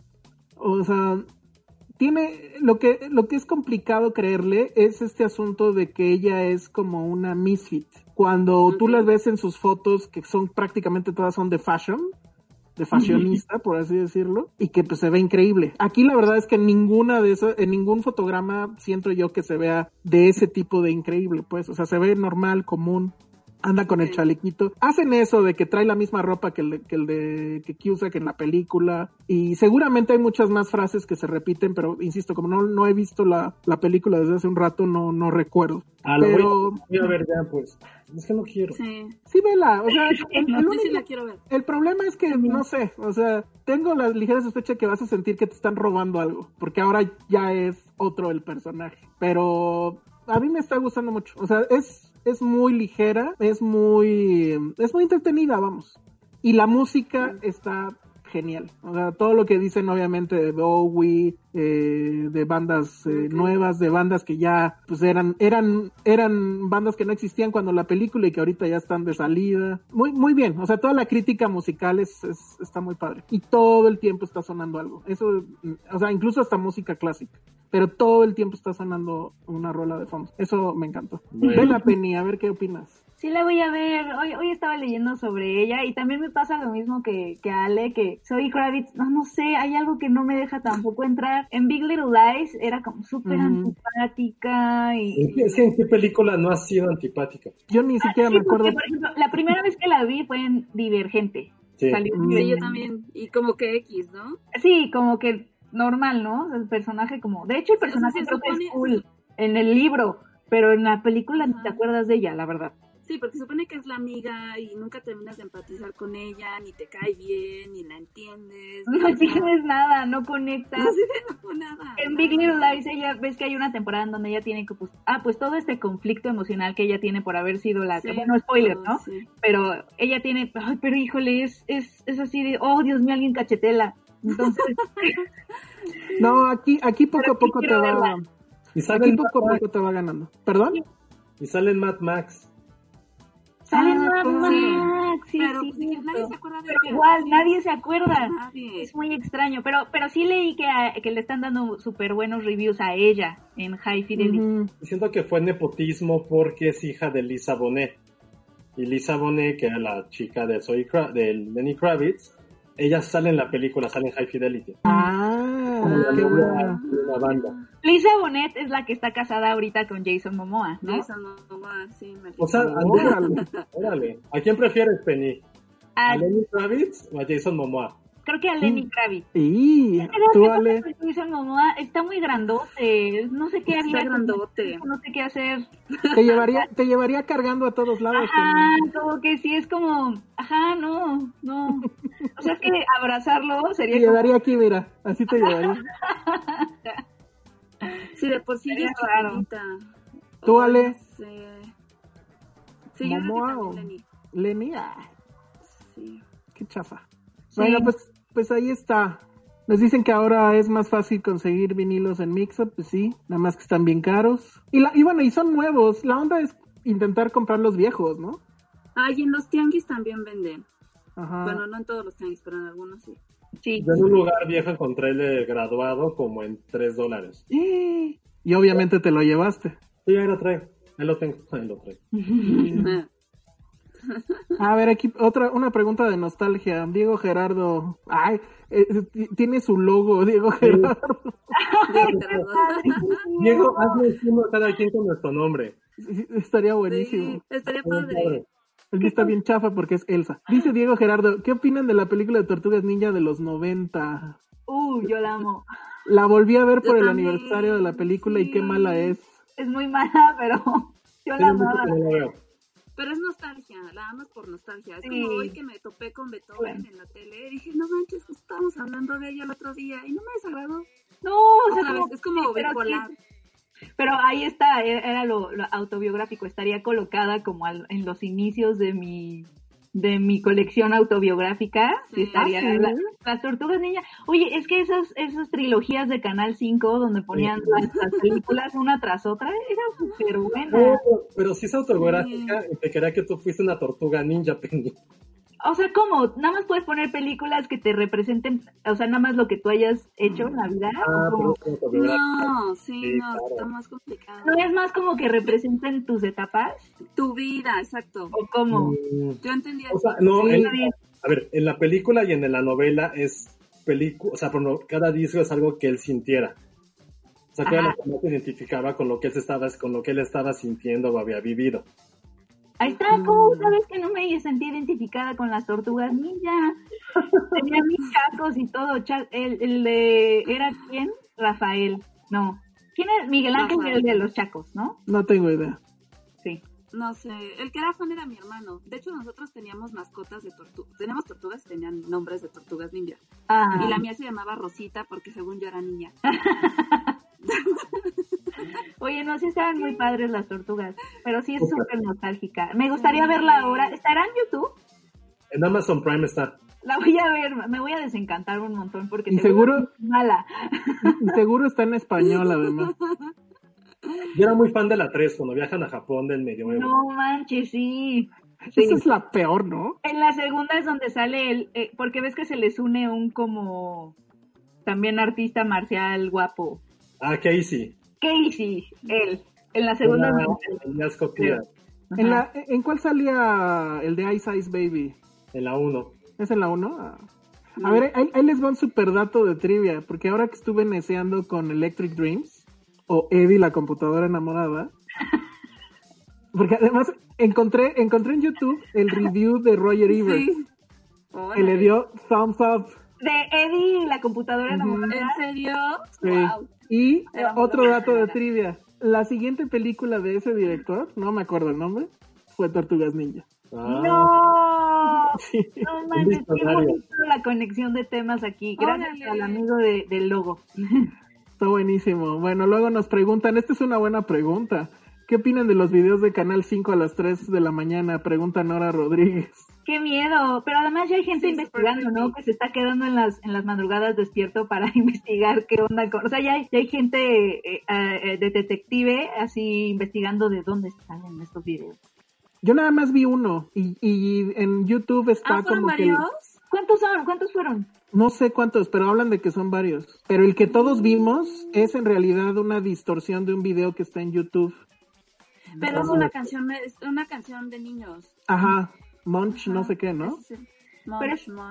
O sea, tiene, lo que, lo que es complicado creerle es este asunto de que ella es como una misfit. Cuando okay. tú las ves en sus fotos, que son prácticamente todas son de fashion, de fashionista, por así decirlo, y que pues se ve increíble. Aquí la verdad es que en ninguna de esas, en ningún fotograma siento yo que se vea de ese tipo de increíble, pues, o sea, se ve normal, común, anda con el chalequito. Hacen eso de que trae la misma ropa que el de, que el de que Cusack en la película, y seguramente hay muchas más frases que se repiten, pero insisto, como no, no he visto la, la película desde hace un rato, no, no recuerdo. Ah, pero lo voy, voy a ver ya, pues. Es que no quiero. Sí, sí vela, o sea, el, el, no, único, sí la quiero ver. El problema es que, no sé, o sea, tengo la ligera sospecha que vas a sentir que te están robando algo, porque ahora ya es otro el personaje, pero a mí me está gustando mucho, o sea, es, es muy ligera, es muy, es muy entretenida, vamos, y la música está genial, o sea, todo lo que dicen obviamente de Bowie, eh, de bandas eh, okay. nuevas, de bandas que ya pues eran eran eran bandas que no existían cuando la película y que ahorita ya están de salida, muy muy bien, o sea, toda la crítica musical es, es está muy padre y todo el tiempo está sonando algo, eso, o sea, incluso hasta música clásica, pero todo el tiempo está sonando una rola de fondo, eso me encantó. Bueno. Ven la Penny, a ver qué opinas. Sí, la voy a ver. Hoy, hoy estaba leyendo sobre ella y también me pasa lo mismo que, que Ale, que Zoe Kravitz, no, no sé, hay algo que no me deja tampoco entrar. En Big Little Lies era como súper mm. antipática y... Es que en qué película no ha sido antipática. Yo ni siquiera ah, sí, me acuerdo. Porque, por ejemplo, la primera vez que la vi fue en Divergente. Sí. Salió mm. sí, yo también. Y como que X, ¿no? Sí, como que normal, ¿no? El personaje como... De hecho, el personaje creo que es cool en el libro, pero en la película uh-huh. ni te acuerdas de ella, la verdad. Sí, porque se supone que es la amiga y nunca terminas de empatizar con ella, ni te cae bien, ni la entiendes. No entiendes nada, no conectas. No sirve no, nada. En Big Little Lies ella, ves que hay una temporada en donde ella tiene que, pues, ah, pues todo este conflicto emocional que ella tiene por haber sido la, sí, bueno, spoiler, ¿no? Sí. Pero ella tiene, ay, pero híjole, es, es, es así de, oh, Dios mío, alguien cachetela. Entonces. No, aquí, aquí poco a poco te va, y aquí poco a poco te va ganando. ¿Perdón? Y sale en Mad Max. Sale ah, Mad Max, sí, pero sí, pues, nadie se acuerda de pero ella. Igual, nadie se acuerda. Nadie. Es muy extraño, pero pero sí leí que, a, que le están dando súper buenos reviews a ella en High Fidelity. Uh-huh. Siento que fue nepotismo porque es hija de Lisa Bonet. Y Lisa Bonet, que era la chica de Zoe Kra- de Lenny Kravitz, Ella sale en la película, sale en High Fidelity. Ah, Como la qué novia buena. de la banda. Lisa Bonet es la que está casada ahorita con Jason Momoa, ¿no? Jason Momoa, sí, me O sea, Órale. órale. ¿A quién prefieres, Penny? Ah, ¿A Lenny Kravitz o a Jason Momoa? creo que a Lenny Kravitz. Y Pero tú, ¿qué Ale, pasa con Jason Momoa? Está muy grandote, no sé qué haría. Está grandote. No sé qué hacer. te llevaría, te llevaría cargando a todos lados. Ajá, Penny. como que sí es como, ajá, no, no. O sea, es que abrazarlo Te sería como... llevaría aquí, mira, así te llevaría. Sí, de por sí ella es Sería raro. chiquitita. ¿Tú, Oh, Ale? no sé. Sí, yo creo que Momoa o también Lenny. Lenny, ah, Sí. qué chafa. Sí. Bueno, pues, pues ahí está. Nos dicen que ahora es más fácil conseguir vinilos en Mixup, pues sí, nada más que están bien caros. Y, la, y bueno, y son nuevos. La onda es intentar comprar los viejos, ¿no? Ah, y en los tianguis también venden. Ajá. Bueno, no en todos los tianguis, pero en algunos sí. Sí. Yo en un lugar viejo encontré el de graduado como en tres dólares. Y obviamente te lo llevaste. Sí, ahí lo traigo. Ahí lo tengo. Ahí lo traigo. A ver, aquí otra, una pregunta de nostalgia. Diego Gerardo, ay, eh, t- tiene su logo, Diego Gerardo. Diego, hazme uno cada quien con nuestro nombre. Sí, estaría buenísimo. Sí, estaría Muy padre. padre. El mío está bien chafa porque es Elsa. Dice Diego Gerardo, ¿qué opinan de la película de Tortugas Ninja de los noventa? Uh, yo la amo. La volví a ver Yo por el también, aniversario de la película y qué sí. mala es. Es muy mala, pero yo la Tiene mucho amaba. que no la veo. Pero es nostalgia, la amas por nostalgia. Es Sí. como hoy que me topé con Beethoven en la tele y dije, no manches, pues estábamos hablando de ella el otro día y no me desagradó. No, o sea, Otra como- vez, es como sí, pero bipolar. sí. Pero ahí está, era era lo, lo autobiográfico, estaría colocada como al- en los inicios de mi de mi colección autobiográfica, sí, Sí. estaría Ah, ¿sí? la- las Tortugas Ninja. Oye, es que esas esas trilogías de Canal cinco donde ponían Sí. las, las películas una tras otra, era súper No, buena. pero, pero sí es autobiográfica y te quería que tú fuiste una tortuga ninja, Penny. O sea, ¿cómo? Nada más puedes poner películas que te representen, o sea, nada más lo que tú hayas hecho en la vida. Ah, ¿o cómo? pero es autobiográfica. No, sí, Sí, no, claro. está más complicado. ¿No es más como que representen tus etapas? Tu vida, exacto. ¿O cómo? Mm, Yo entendía O eso. sea, no, Sí. en- Está bien. a ver, en la película y en la novela es película, o sea, por lo- cada disco es algo que él sintiera. O sea, cada Ajá. uno se identificaba con lo que él se estaba, con lo que él estaba sintiendo o había vivido. Ahí está, ¿cómo sabes que no me sentí identificada con las Tortugas Ninja? Tenía mis chacos y todo. cha- El, el de... ¿Era quién? Rafael. No. ¿Quién es? Miguel Ángel Rafael. era el de los chacos, ¿no? No tengo idea. Sí. No sé, el que era fan era mi hermano. De hecho, nosotros teníamos mascotas de tortugas. Teníamos tortugas, tenían nombres de tortugas ninja. Ah, Y la mía se llamaba Rosita porque según yo era niña. Oye, no, sí estaban muy padres las tortugas, pero sí es súper nostálgica. Me gustaría verla ahora. ¿Estará en YouTube? En Amazon Prime está. La voy a ver, me voy a desencantar un montón porque Y seguro- es mala. Y seguro está en español, además. Yo era muy fan de la tres, cuando viajan a Japón del medioevo. No manches, sí. Sí. Esa es la peor, ¿no? En la segunda es donde sale el, eh, porque ves que se les une un como también artista marcial guapo. Ah, Casey. Casey, él. En la segunda Era no. Elias Cotilla, ¿En, la, ¿En cuál salía el de Ice Ice Baby? en la uno. ¿Es en la uno? A ver, ahí, ahí les va un super dato de trivia, porque ahora que estuve neceando con Electric Dreams, o Eddie la computadora enamorada, porque además encontré, encontré en YouTube el review de Roger Ebert, Sí. que le dio thumbs up. De Eddie, la computadora Ujú. enamorada. ¿En serio? Sí. Wow. Y Era muy otro buena dato de manera. trivia, la siguiente película de ese director, no me acuerdo el nombre, fue Tortugas Ninja. Ah, No, Sí. no manches, qué visionario. bonito la conexión de temas aquí. Gracias Órale. al amigo de, del logo. Está buenísimo. Bueno, luego nos preguntan, esta es una buena pregunta. ¿Qué opinan de los videos de Canal cinco a las tres de la mañana? Pregunta Nora Rodríguez. Qué miedo, pero además ya hay gente Sí, investigando, súper ¿no? creepy. Que se está quedando en las en las madrugadas despierto para investigar qué onda con... O sea, ya hay, ya hay gente eh, eh, de detective así investigando de dónde salen estos videos. Yo nada más vi uno y, y en YouTube está Ah, ¿fueron como que... el- varios? ¿Cuántos son? ¿Cuántos fueron? no sé cuántos, pero hablan de que son varios. Pero el que todos vimos es en realidad una distorsión de un video que está en YouTube. Pero es una canción, es una canción de niños. Ajá, Munch, no sé qué, ¿no? Ese es el- Munch, Pero es- Munch.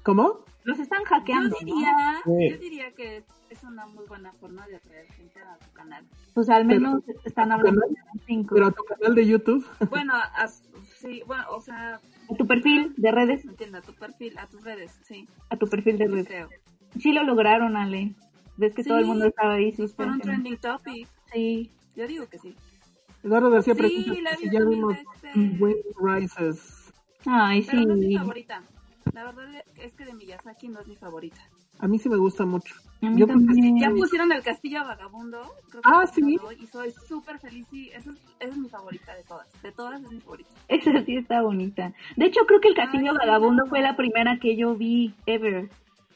¿Cómo? Los están hackeando, Yo diría, ¿no? Sí. yo diría que es una muy buena forma de atraer gente a tu canal. Pues al menos pero, están hablando de cinco. Pero a tu canal de YouTube. Bueno, a, sí, bueno, o sea... A tu perfil de redes. Entiendo, a tu perfil, a tus redes, sí. A tu perfil de redes. Creo. Sí lo lograron, Ale. Ves que sí, todo el mundo estaba ahí. Sí, fue un trending topic. Sí. Yo digo que sí. Eduardo García sí, pregunta si ya vimos Wind Rises. Ay, sí. Pero no es mi favorita. La verdad es que de Miyazaki no es mi favorita. A mí sí me gusta mucho. Yo también. Ya pusieron El Castillo Vagabundo. Creo que ah, sí. Y soy súper feliz y esa es, esa es mi favorita de todas. De todas es mi favorita. Esa sí está bonita. De hecho, creo que El Castillo Ay, Vagabundo no. fue la primera que yo vi ever.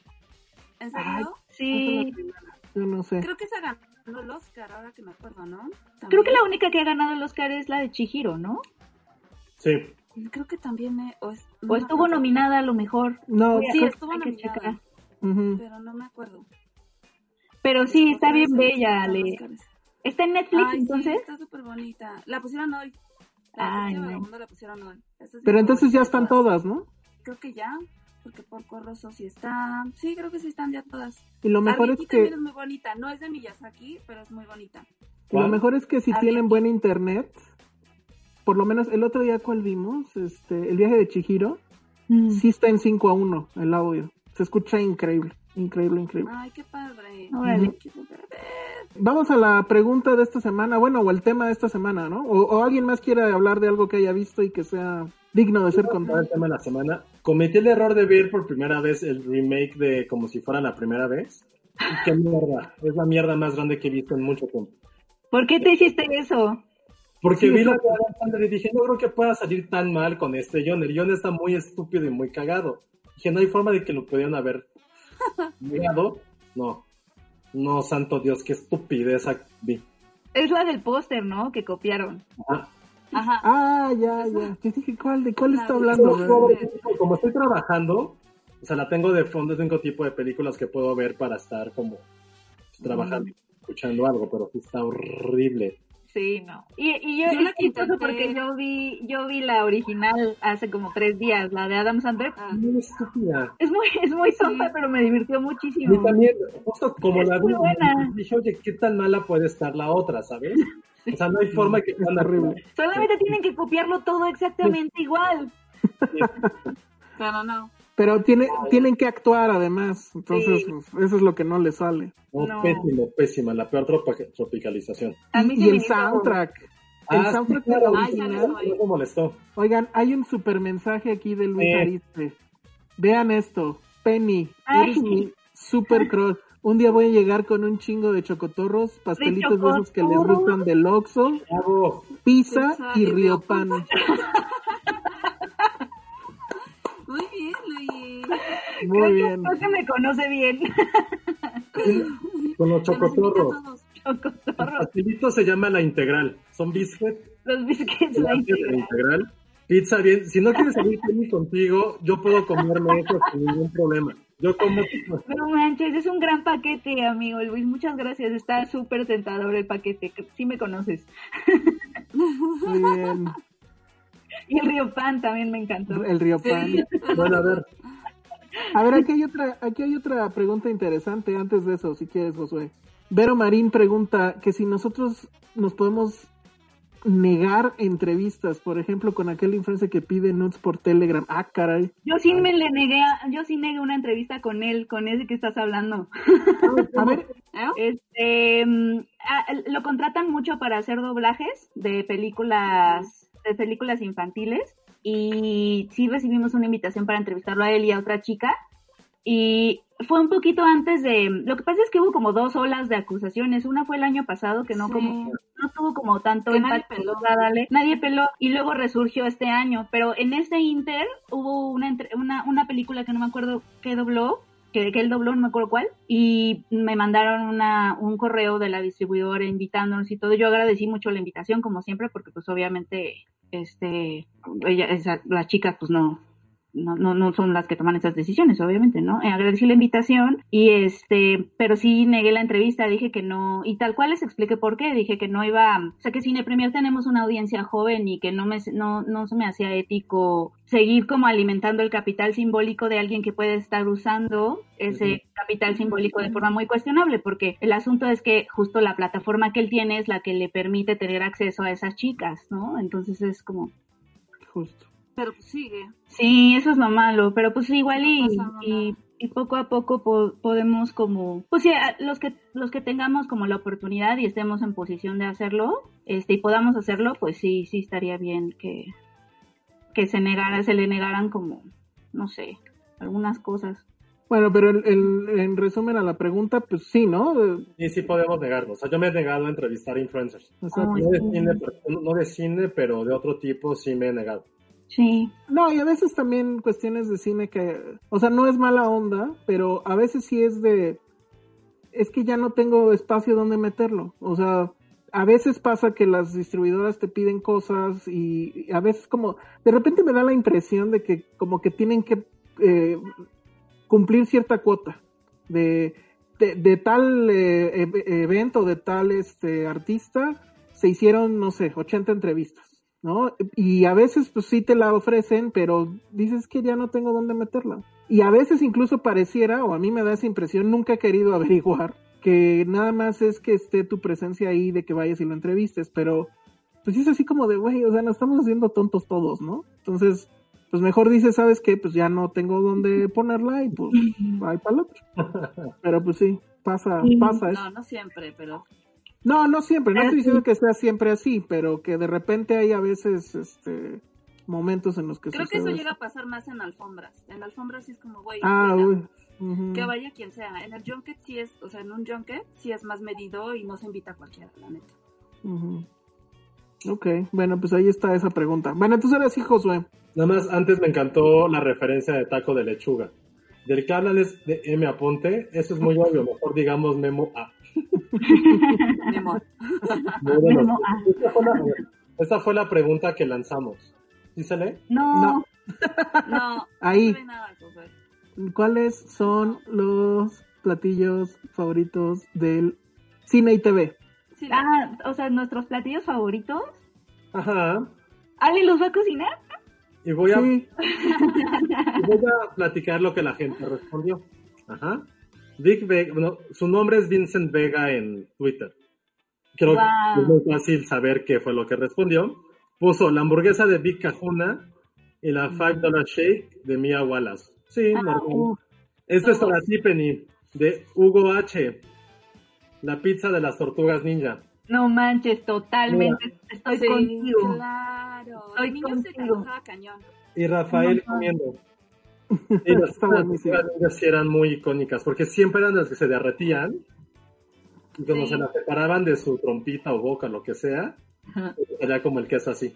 ¿En serio? Ay, sí. Yo no sé. Creo que esa ganó el Oscar, ahora que me acuerdo, ¿no? ¿También? Creo que la única que ha ganado el Oscar es la de Chihiro, ¿no? Sí. Creo que también... Eh, o, es, no o estuvo acuerdo. nominada a lo mejor. No, sí, estuvo nominada. Uh-huh. Pero no me acuerdo. Pero sí, está bien bella, Ale. ¿Está en Netflix Ay, entonces? Sí, está súper bonita. La pusieron hoy. La Ay, no. la pusieron hoy. Es Pero entonces ya están todas, ¿no? Creo que ya. Porque Porco Rosso sí está. Sí, creo que sí están ya todas. Y lo mejor Argentí es que. también es muy bonita. No es de Miyazaki, pero es muy bonita. Y lo mejor es que si Argentí. tienen buen internet. Por lo menos el otro día, ¿cuál vimos? Este, el viaje de Chihiro. Mm. Sí está en cinco a uno el audio. Se escucha increíble, increíble, increíble. Ay, qué padre. Órale. Vamos a la pregunta de esta semana, bueno, o el tema de esta semana, ¿no? O, o alguien más quiere hablar de algo que haya visto y que sea digno de ser contado. El tema de la semana. Cometí el error de ver por primera vez el remake de Como si fuera la primera vez. Y qué mierda, es la mierda más grande que he visto en mucho tiempo. ¿Por qué te hiciste eso? Porque Sí, vi eso- la cara de Sandler y dije, no creo que pueda salir tan mal con este guion. El guion está muy estúpido y muy cagado. Dije, no hay forma de que lo pudieran haber mirado. No, no, santo Dios, qué estupidez vi. Es la del póster, ¿no? Que copiaron. Ajá. Ajá. Ah, ya, ya. Te dije, ¿cuál, ¿de cuál La está vi. hablando? Como, güey? como estoy trabajando, o sea, la tengo de fondo, es el único tipo de películas que puedo ver para estar como pues, trabajando, escuchando algo, pero sí está horrible. Sí, no. Y, y yo, Yo es la que chistoso intenté- porque yo vi, yo vi la original hace como tres días, la de Adam Sandler. Ah. Muy estúpida. Es muy, es muy tonta, Sí. pero me divirtió Y muchísimo. también, justo como Es la muy vi, buena. dije, oye, ¿qué tan mala puede estar la otra, sabes? O sea, no hay forma que sea Está horrible. Solamente tienen que copiarlo todo exactamente igual. Pero no. Pero tiene, tienen que actuar además, entonces Sí. pues, eso es lo que no le sale. No, No. pésimo, pésima, la peor tropa- tropicalización. A mí Y, sí y me el hizo- soundtrack. El Ah, soundtrack sí, claro, de la Ay, original. sale no me molestó. Oigan, hay un super mensaje aquí de Luis Sí. Ariste. Vean esto. Penny, Ay. eres mi super crush. Un día voy a llegar con un chingo de chocotorros, pastelitos de, esos que les chocotorros? gustan del Oxxo, Bravo. pizza Pizza y y riopan. Muy bien, Luis. Muy creo, bien. Que, creo que me conoce bien. Con los Que nos invita a chocotorros. todos. El Chocotorro. pastelito se llama la integral. Son biscuit, Los biscuits la la integral. integral. Pizza bien. Si no quieres salir Penny contigo, yo puedo comerme eso sin ningún problema. Yo como No manches, es un gran paquete, amigo Luis. Muchas gracias. Está súper tentador el paquete. Sí me conoces. Muy bien. Y el Río Pan también me encantó. El riopan. Sí. Bueno, a ver. A ver, aquí hay otra, aquí hay otra pregunta interesante antes de eso, si quieres, Josué. Vero Marín pregunta que si nosotros nos podemos negar entrevistas, por ejemplo, con aquel influencer que pide nudes por Telegram. Ah, caray. Yo sí me le negué, a- yo sí negué una entrevista con él, con ese que estás hablando. A ver, ¿Eh? Este, mm, ah, lo contratan mucho para hacer doblajes de películas, de películas infantiles, y sí recibimos una invitación para entrevistarlo a él y a otra chica, y fue un poquito antes de, lo que pasa es que hubo como dos olas de acusaciones. Una fue el año pasado, que no Sí. como no tuvo como tanto Que nadie impacto, peló. dale, nadie peló, y luego resurgió este año, pero en este inter hubo una entre- una, una película que no me acuerdo qué dobló, que, que él dobló, no me acuerdo cuál, y me mandaron una, un correo de la distribuidora invitándonos y todo. Yo agradecí mucho la invitación, como siempre, porque pues obviamente este ella, esa, la chica pues no no, no, no son las que toman esas decisiones, obviamente, ¿no? Eh, agradecí la invitación y este, pero sí negué la entrevista, dije que no, y tal cual les expliqué por qué, dije que no iba, o sea que Cine Premier tenemos una audiencia joven y que no me, no, no se me hacía ético seguir como alimentando el capital simbólico de alguien que puede estar usando ese uh-huh. capital simbólico de forma muy cuestionable, porque el asunto es que justo la plataforma que él tiene es la que le permite tener acceso a esas chicas, ¿no? Entonces es como... Justo. Pero pues sigue. Sí, eso es lo malo, pero pues igual y, y, y poco a poco po- podemos como, pues sí, los que los que tengamos como la oportunidad y estemos en posición de hacerlo, este y podamos hacerlo, pues sí, sí estaría bien que, que se negara, se le negaran como, no sé, algunas cosas. Bueno, pero el, el, en resumen a la pregunta, pues sí, ¿no? Sí, sí podemos negarnos. O sea, yo me he negado a entrevistar influencers. Exacto. No de cine, pero, no de cine, pero de otro tipo sí me he negado. Sí. No, y a veces también cuestiones de cine que, o sea, no es mala onda, pero a veces sí es de, es que ya no tengo espacio donde meterlo. O sea, a veces pasa que las distribuidoras te piden cosas y, y a veces como, de repente me da la impresión de que como que tienen que eh, cumplir cierta cuota de, de, de tal eh, evento, de tal este artista, se hicieron, no sé, ochenta entrevistas, ¿no? Y a veces pues sí te la ofrecen, pero dices que ya no tengo dónde meterla. Y a veces incluso pareciera, o a mí me da esa impresión, nunca he querido averiguar, que nada más es que esté tu presencia ahí de que vayas y lo entrevistes, pero pues es así como de, güey, o sea, nos estamos haciendo tontos todos, ¿no? Entonces, pues mejor dices, ¿sabes qué? Pues ya no tengo dónde ponerla y pues va para el otro. Pero pues sí, pasa, pasa eso. No, no siempre, pero... No, no siempre, no estoy diciendo que sea siempre así, pero que de repente hay a veces este momentos en los que creo que eso eso. llega a pasar más en alfombras. En alfombras sí es como, güey, ah, mira, uy. Uh-huh. Que vaya quien sea. En el junket sí es, o sea, en un junket sí es más medido y no se invita a cualquiera, la neta. Uh-huh. Ok, bueno, pues ahí está esa pregunta. Bueno, entonces ahora sí, Josué. Nada más, antes me encantó la referencia de taco de lechuga. Del que hablan es de M. Aponte, eso es muy obvio, mejor digamos Memo A. Memo. Bueno, esta, fue la, esta fue la pregunta que lanzamos. ¿Sí se lee? No. No. No, ahí. no se ve nada, Josué. ¿Cuáles son los platillos favoritos del cine y T V? Sí, la... Ah, o sea, nuestros platillos favoritos. Ajá. ¿Ale los va a cocinar? Y voy a, Sí. y voy a platicar lo que la gente respondió. Ajá. Vic Vega, bueno, su nombre es Vincent Vega en Twitter. Creo wow. que es muy fácil saber qué fue lo que respondió. Puso la hamburguesa de Big Kahuna y la five dollar shake de Mia Wallace. Sí, Ah, normal. uh, Este es todos. para Tiffany, de Hugo H. La pizza de las tortugas ninja. no manches, totalmente. Estoy Sí, contigo. claro. Estoy De niños se te contigo. antojaba cañón. Y Rafael No, no. comiendo. Y las Está tortugas buenísimo. ninja sí eran muy icónicas, porque siempre eran las que se derretían. Y cuando Sí. se las separaban de su trompita o boca, lo que sea, salía como el queso así.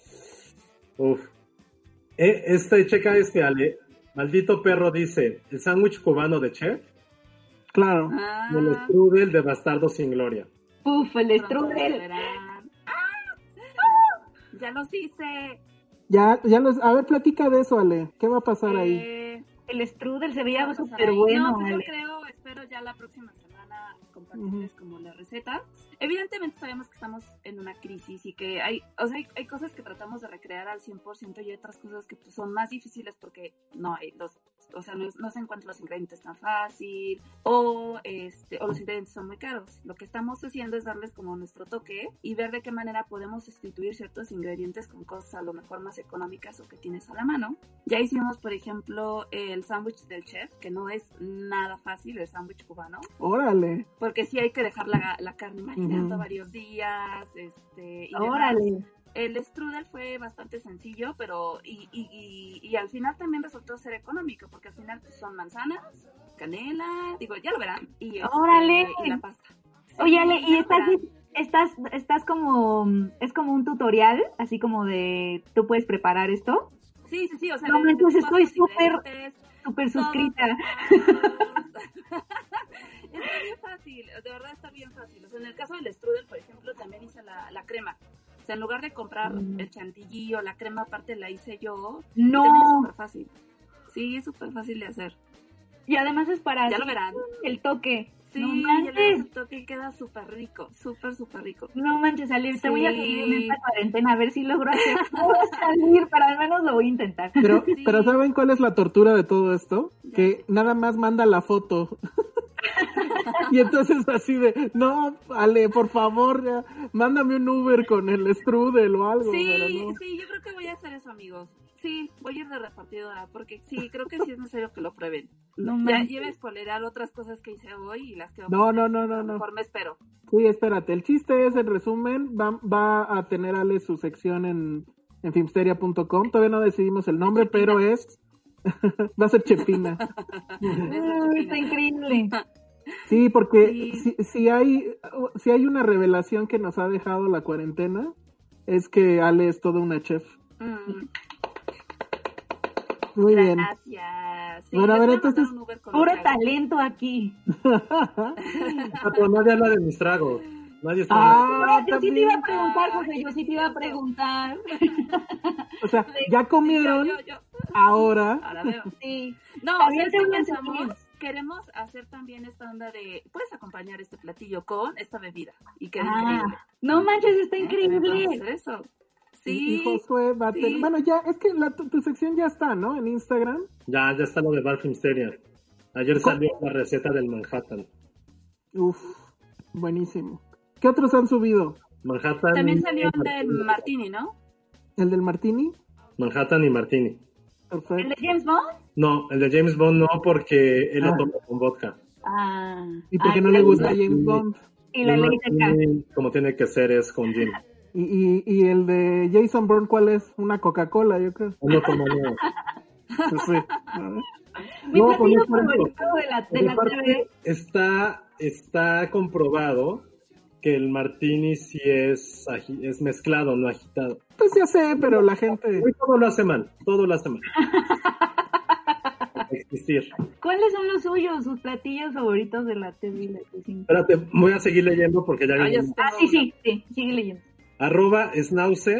Uf. Eh, este, checa este, Ale. Maldito perro dice, el sándwich cubano de chef Claro. Ah, y el strudel de bastardo sin gloria. Uf, el pronto strudel. lo verán. ¡Ah! Ya los hice. Ya, ya los, a ver, platica de eso, Ale. ¿Qué va a pasar ahí? Eh, El strudel se veía vamos a súper ahí. bueno. No, pues yo Ale. creo, espero ya la próxima semana compartirles como la receta. Evidentemente sabemos que estamos en una crisis y que hay, o sea, hay, hay cosas que tratamos de recrear al cien por ciento y otras cosas que pues, son más difíciles porque no hay los, o sea, no, no se encuentran los ingredientes tan fácil o este o los ingredientes son muy caros. Lo que estamos haciendo es darles como nuestro toque y ver de qué manera podemos sustituir ciertos ingredientes con cosas a lo mejor más económicas o que tienes a la mano. Ya hicimos, por ejemplo, el sándwich del chef, que no es nada fácil, el sándwich cubano, Órale. porque sí hay que dejar la, la carne marinando Ujú. varios días, este, y demás. Órale. El strudel fue bastante sencillo, pero y, y, y, y al final también resultó ser económico, porque al final pues, son manzanas, canela, digo, ya lo verán, y, este, Órale. y la pasta. Sí, Oye, Ale, ya y lo estás, verán. estás, estás como, es como un tutorial, así como de, tú puedes preparar esto. Sí, sí, sí, o sea, No, le- le entonces ocupas estoy los súper, ingredientes, súper todos suscrita. los- Está bien fácil, de verdad está bien fácil. O sea, en el caso del strudel, por ejemplo, también hice la, la crema. sea, en lugar de comprar mm. el chantilly o la crema aparte la hice yo. No. Es súper fácil. Sí, es súper fácil de hacer. Y además es para... Ya lo verán. El toque. Sí, no manches. El toque queda súper rico, súper, súper rico. No manches, salir. Sí. Te voy a salir en esta cuarentena a ver si logro hacer. No voy a salir, pero al menos lo voy a intentar. Pero, sí. pero ¿saben cuál es la tortura de todo esto? Ya que sé. Nada más manda la foto. Y entonces así de, no, Ale, por favor, ya, mándame un Uber con el strudel o algo. Sí, pero no. sí, yo creo que voy a hacer eso, amigos. Sí, voy a ir de repartidora, porque sí, creo que sí es necesario que lo prueben. No, ya iba a spoilerar otras cosas que hice hoy y las que no, no, no, no, no. mejor me espero. Sí, espérate, el chiste es, en resumen, va, va a tener Ale su sección en, en filmsteria punto com, todavía no decidimos el nombre, Chepina. Pero es, va a ser Chepina. Ay, está increíble. Sí, porque sí. Si, si hay si hay una revelación que nos ha dejado la cuarentena, es que Ale es toda una chef. Mm. Muy Gracias. bien. Sí, bueno, a ver, entonces... Puro talento aquí. Pero nadie habla de mis tragos. Nadie está ah, yo sí te iba a preguntar, José, yo sí te iba a preguntar. O sea, ya comieron, yo, yo, yo. ahora... Ahora veo. Sí. No, también o sea, pensamos, queremos hacer también esta onda de, puedes acompañar este platillo con esta bebida, y queda ah, increíble. No manches, está ¿Eh? increíble. Hacer eso. Sí. Y Josué va a sí. tener... Bueno, ya, es que la, tu, tu sección ya está, ¿no? En Instagram. Ya, ya está lo de Bar Filmsteria. Ayer salió la receta del Manhattan. Uf, buenísimo. ¿Qué otros han subido? Manhattan. También salió el del Martini, ¿no? ¿El del Martini? Manhattan y Martini. Perfecto. ¿El de James Bond? No, el de James Bond no, porque él ah. lo toma con vodka. Ah. ¿Y por qué ah, no le gusta James Bond? Y la ley seca. Como tiene que ser, es con gin. Y, y, y el de Jason Bourne, ¿cuál es? Una Coca-Cola, yo creo. No, como no. Pues sí. Mi No, platillo por favorito de la, de la T V. Está, está comprobado que el martini sí es, agi- es mezclado, no agitado. Pues ya sé, pero la gente... Hoy todo lo hace mal, todo lo hace mal. Existir. ¿Cuáles son los suyos, sus platillos favoritos de la T V? Espérate, voy a seguir leyendo porque ya Ah, viene. ya Ah, sí, sí, sí, sigue leyendo. Arroba Schnauzer.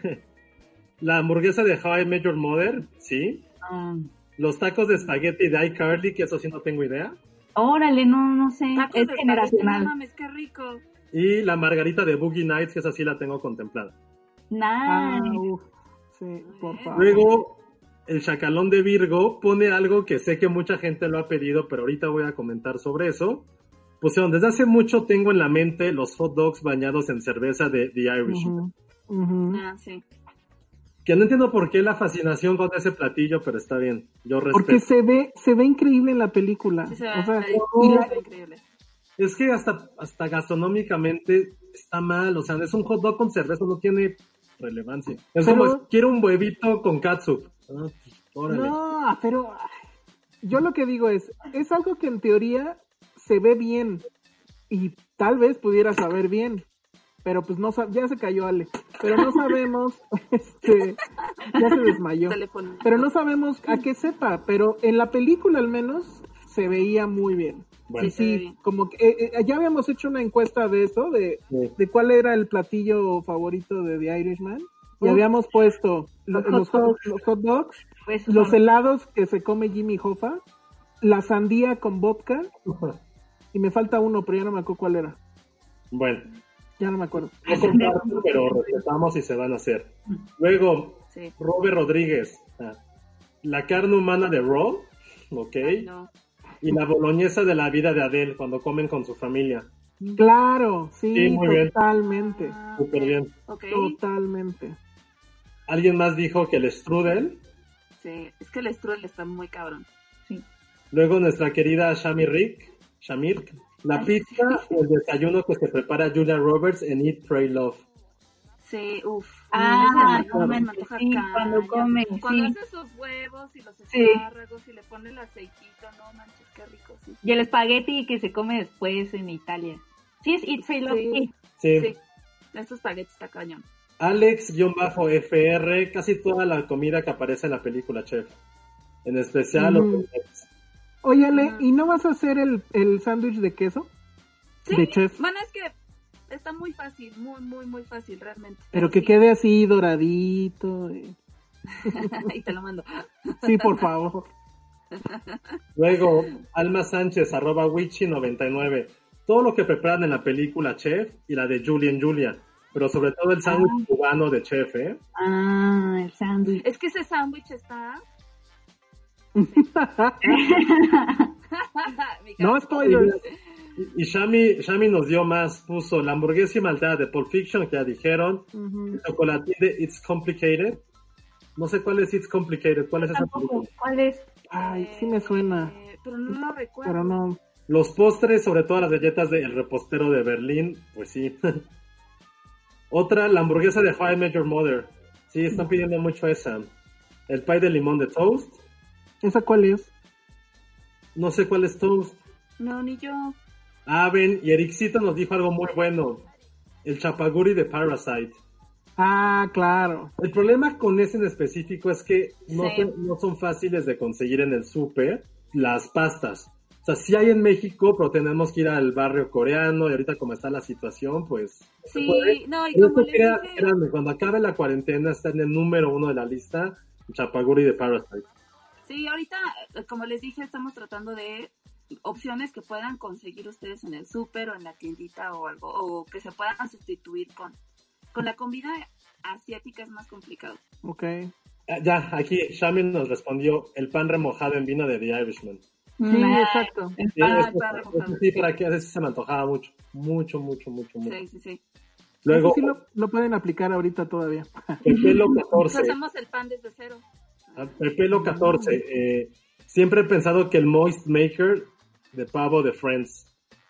La hamburguesa de How I Met Your Mother, sí. Ah. Los tacos de espagueti de iCarly, que eso sí no tengo idea. Órale, no, no sé, Tacos es de generacional. No mames, qué rico. Y la margarita de Boogie Nights, que esa sí la tengo contemplada. Ah, Nice. uf, sí, por favor. Luego, el chacalón de Virgo pone algo que sé que mucha gente lo ha pedido, pero ahorita voy a comentar sobre eso. Pusieron, desde hace mucho tengo en la mente los hot dogs bañados en cerveza de The Irish. Uh-huh, uh-huh. Ah, sí. Que no entiendo por qué la fascinación con ese platillo, pero está bien. Yo respeto. Porque se ve, se ve increíble en la película. Sí, se ve, o sea, se y ve la- increíble. Es que hasta, hasta gastronómicamente está mal. O sea, es un hot dog con cerveza, no tiene relevancia. Es Pero- como, quiero un huevito con catsup. Ah, pues, órale. No, pero yo lo que digo es, es algo que en teoría se ve bien y tal vez pudiera saber bien, pero pues no sab- ya se cayó Ale, pero no sabemos, este, ya se desmayó, Teléfono. pero no sabemos a qué sepa, pero en la película al menos se veía muy bien. Bueno. Y Sí, se ve sí, bien. como que eh, eh, ya habíamos hecho una encuesta de eso, de, Sí. de cuál era el platillo favorito de The Irishman, y Uf. habíamos puesto lo- Los hot los, hot, dogs. los hot dogs, Pues, los son- helados que se come Jimmy Hoffa, la sandía con vodka, y me falta uno, pero ya no me acuerdo cuál era. Bueno, Ya no me acuerdo. no comparto, pero respetamos y se van a hacer. Luego, Sí. Robert Rodríguez. ah, La carne humana de Raw, ok. Ay, no. Y la boloñesa de la vida de Adele cuando comen con su familia. Claro, sí, Sí, muy bien. totalmente, Ah, Súper ok. bien. Ok. totalmente. Alguien más dijo que el strudel. Sí, es que el strudel está muy cabrón. Luego nuestra querida Shami Rick, Shamir, la Ay, pizza o el desayuno que se prepara Julia Roberts en Eat, Pray, Love. Sí, uff. Ah, no, no me manches, antoja sí, caña. cuando come, Cuando sí. hace sus huevos y los Sí. espárragos y le pone el aceitito, no manches, qué rico, sí. Y el espagueti que se come después en Italia. Sí, es Eat, Free, Love, Sí. sí. Sí. Sí, estos espaguetis está cañón. Alex-F R, casi toda la comida que aparece en la película, chef. En especial los Mm. omelets. Oye, Ale, Ajá. ¿y no vas a hacer el, el sándwich de queso? Sí, De chef. bueno, es que está muy fácil, muy, muy, muy fácil realmente. Pero que sí. quede así doradito. Y, y te lo mando. sí, por favor. Luego, Alma Sánchez, arroba Wichi noventa y nueve. Todo lo que preparan en la película Chef y la de Julie and Julia, pero sobre todo el sándwich Ah. cubano de Chef, ¿eh? Ah, el sándwich. Es que ese sándwich está... No spoilers. Y Shami, Shami nos dio más, puso la hamburguesa malteada de Pulp Fiction, que ya dijeron, Ujú. el chocolatín de It's Complicated. No sé cuál es It's Complicated, ¿cuál es esa Tampoco. película? ¿Cuál es? Ay, sí me suena. Eh, pero no lo recuerdo. Pero no. Los postres, sobre todo las galletas de El Repostero de Berlín, pues sí. Otra, la hamburguesa de How I Met Your Mother. Sí, están pidiendo mucho esa. El pie de limón de Toast. ¿Esa cuál es? No sé cuál es Toast. No, ni yo. Ah, ven, y Ericito nos dijo algo muy bueno. El chapaguri de Parasite. Ah, claro. El problema con ese en específico es que no, Sí. son- no son fáciles de conseguir en el súper las pastas. O sea, sí hay en México, pero tenemos que ir al barrio coreano y ahorita como está la situación, pues... no se puede. Sí, no, y Pero como esto les crea- dije... créanme, cuando acabe la cuarentena está en el número uno de la lista, el chapaguri de Parasite. Sí, ahorita, eh, como les dije, estamos tratando de opciones que puedan conseguir ustedes en el súper o en la tiendita o algo, o que se puedan sustituir con, con la comida asiática es más complicado. Ok. Ah, ya, aquí Shami nos respondió el pan remojado en vino de The Irishman. Sí, Ah, exacto. el Sí, Ah, eso- el pan remojado. eso sí, para que a veces se me antojaba mucho, mucho, mucho, mucho, mucho. Sí, sí, sí. Luego, Eso sí lo, lo pueden aplicar ahorita todavía. Pepelo Pues catorce. hacemos el pan desde cero. Ah, Pepelo catorce. Eh, siempre he pensado que el Moist Maker de pavo de Friends.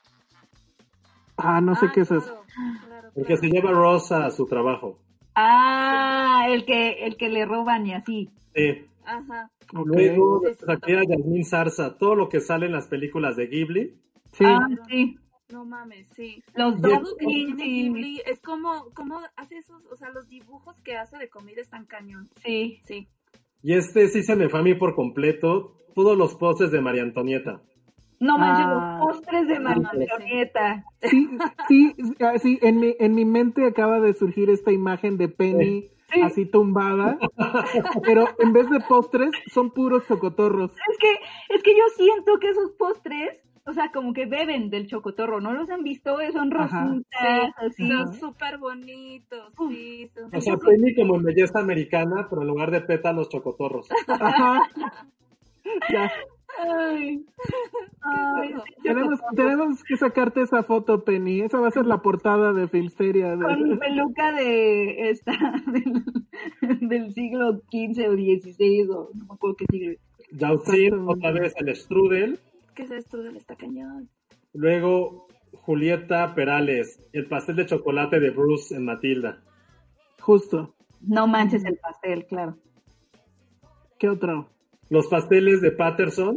Ah, no sé Ah, qué es eso. claro, claro, El que claro. se lleva Rosa a su trabajo. Ah, el que, el que le roban y así. Sí. Ajá. Ok. Luego, Sí, sí, aquí a Yasmín Zarza, todo lo que sale en las películas de Ghibli. Sí. Ah, sí. No mames, sí. Los Bien. dos Todo que tiene sí, Ghibli es como, como hace esos, o sea, los dibujos que hace de comida están cañón. sí. Sí. Y este sí se me fue a mí por completo. Todos los postes de María Antonieta. No manches, Ah. los postres de María mames, sí. Antonieta. Sí, sí, ah, sí, en mi, en mi mente acaba de surgir esta imagen de Penny Sí. así tumbada, pero en vez de postres son puros chocotorros. Es que, es que yo siento que esos postres, o sea, como que beben del chocotorro, ¿no los han visto? Son Ajá. rositas, así. Son súper bonitos, sí. Son O sea, súper- Penny como en belleza americana, pero en lugar de pétalos, chocotorros. Ajá. Ya, Ay. Ay, bueno. sí, tenemos, chocotorro. tenemos que sacarte esa foto, Penny. Esa va a ser la portada de Filmsteria. de- Con peluca de esta, del, del siglo quince o dieciséis, o no me acuerdo qué siglo. Yautzin, Exactamente. otra vez el strudel. ¿Qué es esto del está cañón? Luego Julieta Perales, el pastel de chocolate de Bruce en Matilda. Justo. No manches el pastel, claro. ¿Qué otro? Los pasteles de Patterson.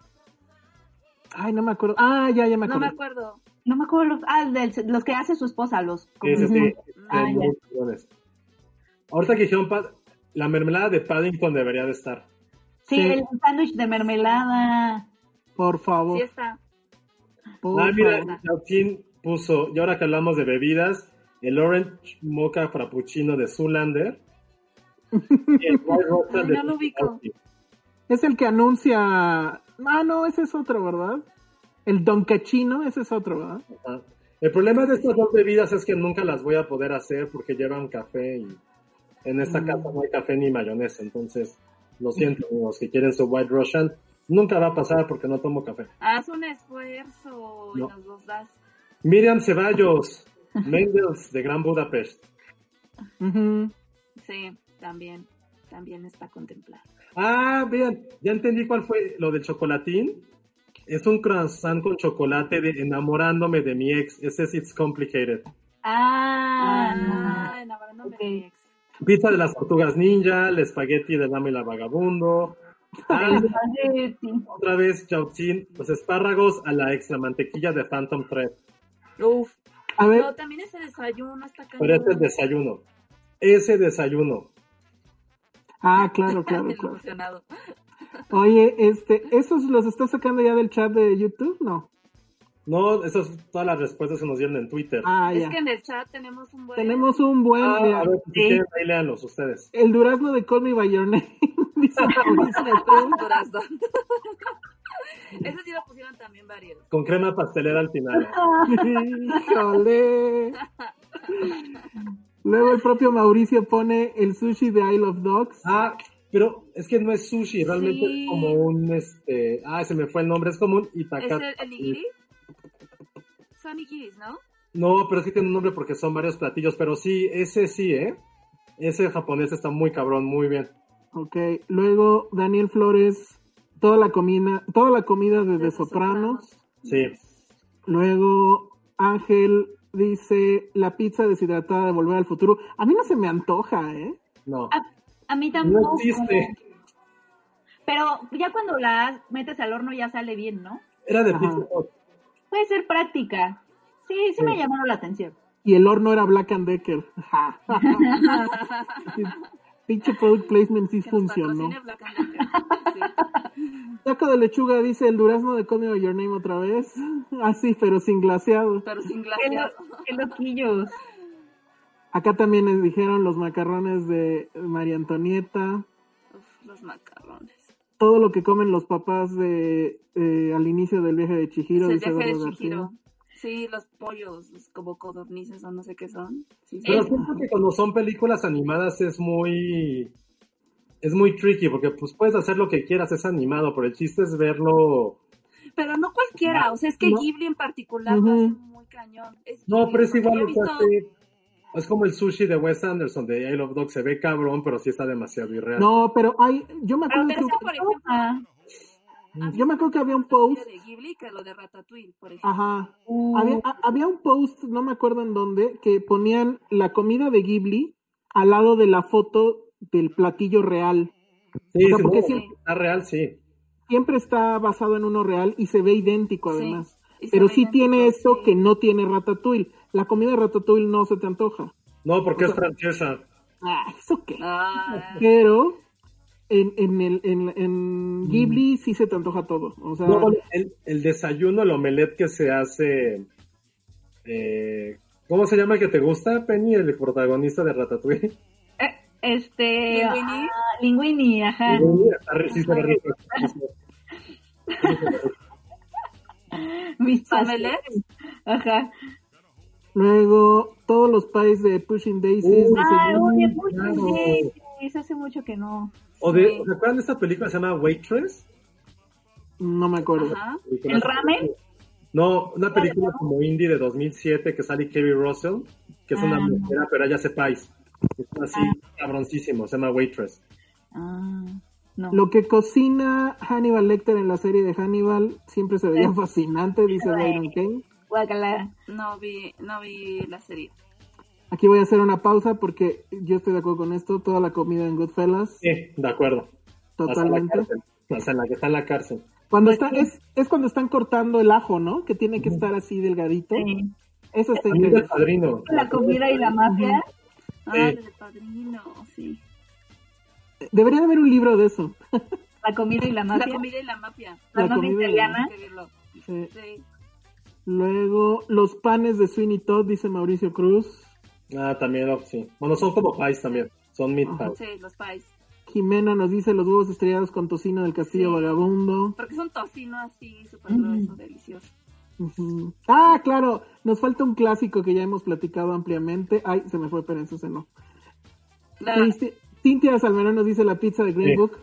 Ay, no me acuerdo. Ah, ya, ya me No me acuerdo. acuerdo. No me acuerdo los, ah, del- los que hace su esposa, los. Sí, sí, sí. Ah, Sí, ya. muy buenos. Ahorita que dijeron, pa- la mermelada de Paddington debería de estar. Sí, Sí. el sándwich de mermelada. Por favor. Sí está. Por Ah, mira, favor. Yautzin puso, y ahora que hablamos de bebidas, el Orange Mocha Frappuccino de Zoolander. Y el White Russian Ay, de no lo ubico. Es el que anuncia. Ah, no, ese es otro, ¿verdad? El Doncachino, ese es otro, ¿verdad? Ajá. El problema de estas dos bebidas es que nunca las voy a poder hacer porque llevan café y en esta Mm. casa no hay café ni mayonesa. Entonces, lo siento, los que quieren su White Russian, nunca va a pasar porque no tomo café. Haz un esfuerzo y No. nos los das. Miriam Ceballos, Mendels de Gran Budapest. Ujú. Sí, también. También está contemplado. Ah, vean, ya entendí cuál fue lo del chocolatín. Es un croissant con chocolate de enamorándome de mi ex. Ese es It's Complicated. Ah, Ah, enamorándome ok. de mi ex. Pizza de las tortugas ninja, el espagueti de Dame la Vagabundo. Ah, el espagueti. otra vez, Yautzin, los espárragos a la extra mantequilla de Phantom Thread. Uf. A ver, No, también ese desayuno está cañón. Pero ese es desayuno. Ese desayuno. ah, claro, claro, Bien claro. emocionado. Oye, este, ¿esos los estás sacando ya del chat de YouTube? No. No, esas son todas las respuestas que nos dieron en Twitter. Ah, Es ya. que en el chat tenemos un buen... Tenemos un buen... Ah, mira, a ver, si Sí. quieren, ahí léanlos ustedes. el durazno de Call Me By Your Name. Dice Mauricio Cruz. durazno. Ese sí lo pusieron también varios. Con crema pastelera al final. Híjole. Luego el propio Mauricio pone el sushi de Isle of Dogs. Ah, pero es que no es sushi, realmente Sí. es como un, este... Ah, se me fue el nombre, es como un ¿Es itaka. el, el nigiri? Son nigiris, ¿no? No, pero sí tiene un nombre porque son varios platillos, pero sí, ese sí, ¿eh? Ese japonés está muy cabrón, muy bien. Ok, luego Daniel Flores, toda la comida, toda la comida de, de De Sopranos. Sí. Luego Ángel dice la pizza deshidratada de Volver al Futuro. A mí no se me antoja, ¿eh? No. A, a mí No tampoco. existe. Pero ya cuando la metes al horno ya sale bien, ¿no? Era de Ajá. Pizza Hut. Puede ser práctica. Sí, sí, Sí. me llamaron la atención. Y el horno era Black and Decker. Ja. Pinche product placement sí Que nos funcionó. patrocine Black and Decker. Sí. Taco de lechuga dice el durazno de Call Me By Your Name otra vez. Ah, sí, pero sin glaseado. Pero sin Qué, glaseado. lo- qué loquillos. Acá también les dijeron los macarrones de María Antonieta. Uf, los macarrones. Todo lo que comen los papás de eh, al inicio del viaje de Chihiro, Es el dice viaje de Eduardo García. Chihiro. Sí, los pollos, los como codornices o no sé qué son. Sí, sí. Pero siento que cuando son películas animadas es muy... Es muy tricky, porque pues puedes hacer lo que quieras, es animado, pero el chiste es verlo... Pero no cualquiera, o sea, es que No. Ghibli en particular Ujú. lo hace muy cañón. Es No, Ghibli, pero es porque igual yo he lo que visto- hace... Es como el sushi de Wes Anderson, de I Love Dog, se ve cabrón, pero sí está demasiado irreal. No, pero hay, yo me Pero acuerdo te decía, por que, ejemplo, Ah, a mí yo me me acuerdo que había un gusta más post, de Ghibli que lo de Ratatouille, por ejemplo. ajá, uh, había, a- había un post, no me acuerdo en dónde, que ponían la comida de Ghibli al lado de la foto del platillo real. Sí, o sea, sí, porque no, sí- está real, sí. Siempre está basado en uno real y se ve idéntico Sí, además. y se Pero ve sí tiene idéntico, esto sí. que no tiene Ratatouille. La comida de Ratatouille no se te antoja. No, porque es francesa. Ah, ¿eso qué? Ah, Pero en, en, el, en, en Ghibli sí se te antoja todo. O sea, No, el, el desayuno, el omelette que se hace... Eh, ¿Cómo se llama el que te gusta, Penny, el protagonista de Ratatouille? eh, este. ¿Linguini? ah, Linguini, ajá. Sí, está re- sí, se ve rico. Mis ¿Omelette? Ajá. luego todos los pies de Pushing Daisies. Uh, dice, Ah, oye, "Mm, mucho, claro. sí, sí, se hace mucho que no. O de, Sí. ¿se acuerdan de esta película que se llama Waitress? no me acuerdo. Ajá. Película- ¿El ramen? No, una película como indie de dos mil siete que sale Kerry Russell, que es una Ah. mujer, pero ella hace pies. Es así, cabroncísimo, se llama Waitress. Ah, no. Lo que cocina Hannibal Lecter en la serie de Hannibal siempre se veía fascinante, dice Byron Kane. Guácala. No vi, no vi la serie. Aquí voy a hacer una pausa porque yo estoy de acuerdo con esto. Toda la comida en Goodfellas, Sí, de acuerdo. totalmente. Hasta la cárcel. Hasta la que está en la cárcel. Cuando está, es, es cuando están cortando el ajo, ¿no? Que tiene que estar así delgadito. Sí. Eso está Amigo increíble. del padrino. La comida y la mafia. Ah, Sí. el padrino, sí. Debería de haber un libro de eso. La comida y la La mafia. comida y la mafia. La, La mafia comida y la italiana. Hay que verlo. Sí. Sí. Luego, los panes de Sweeney Todd, dice Mauricio Cruz. Ah, también, oh, sí. Bueno, son como pies también. Son meat Ajá. pies. Sí, los pies. Jimena nos dice los huevos estrellados con tocino del Castillo Sí. Vagabundo. Porque son tocino así, súper grueso, delicioso. Ujú. Ah, claro, nos falta un clásico que ya hemos platicado ampliamente. Ay, se me fue, pero eso se no. La- Cristi- Cintia Salmerón nos dice la pizza de Green Sí. Book.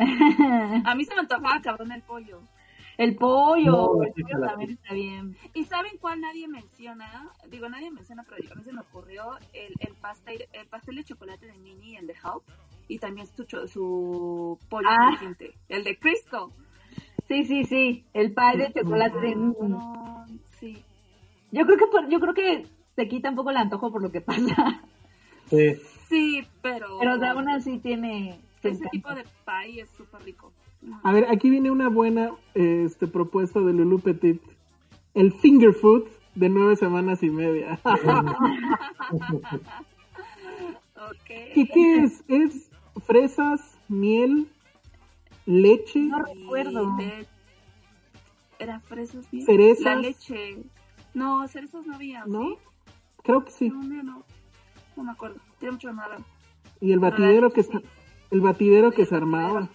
a mí se me antojaba cabrón el pollo. El pollo. No, el sí, pollo la- también está bien. ¿Y saben cuál nadie menciona? Digo, nadie menciona, pero a mí se me ocurrió el, el pastel el pastel de chocolate de Minnie, el de Help, y también su, cho- su pollo Ah. crujiente, el de Crisco. Sí, sí, sí. El pie de chocolate de mm. Cabrón, sí. Yo creo que por- yo creo que te quita un poco el antojo por lo que pasa. Sí. Sí, pero... Pero de aún así tiene. su Ese encanto. tipo de pie es súper rico. A ver, aquí viene una buena este, propuesta de Lulu Petit. El finger food de nueve semanas y media. Ok. ¿Qué, qué es? ¿Es fresas, miel, leche? No recuerdo. Y de- ¿Era fresas bien? Cerezas. La leche. No, cerezas no había, ¿No? ¿sí? Creo que sí. No, no, no. No me acuerdo. Tiene mucho de nada. Y el batidero que, se- el batidero que se armaba.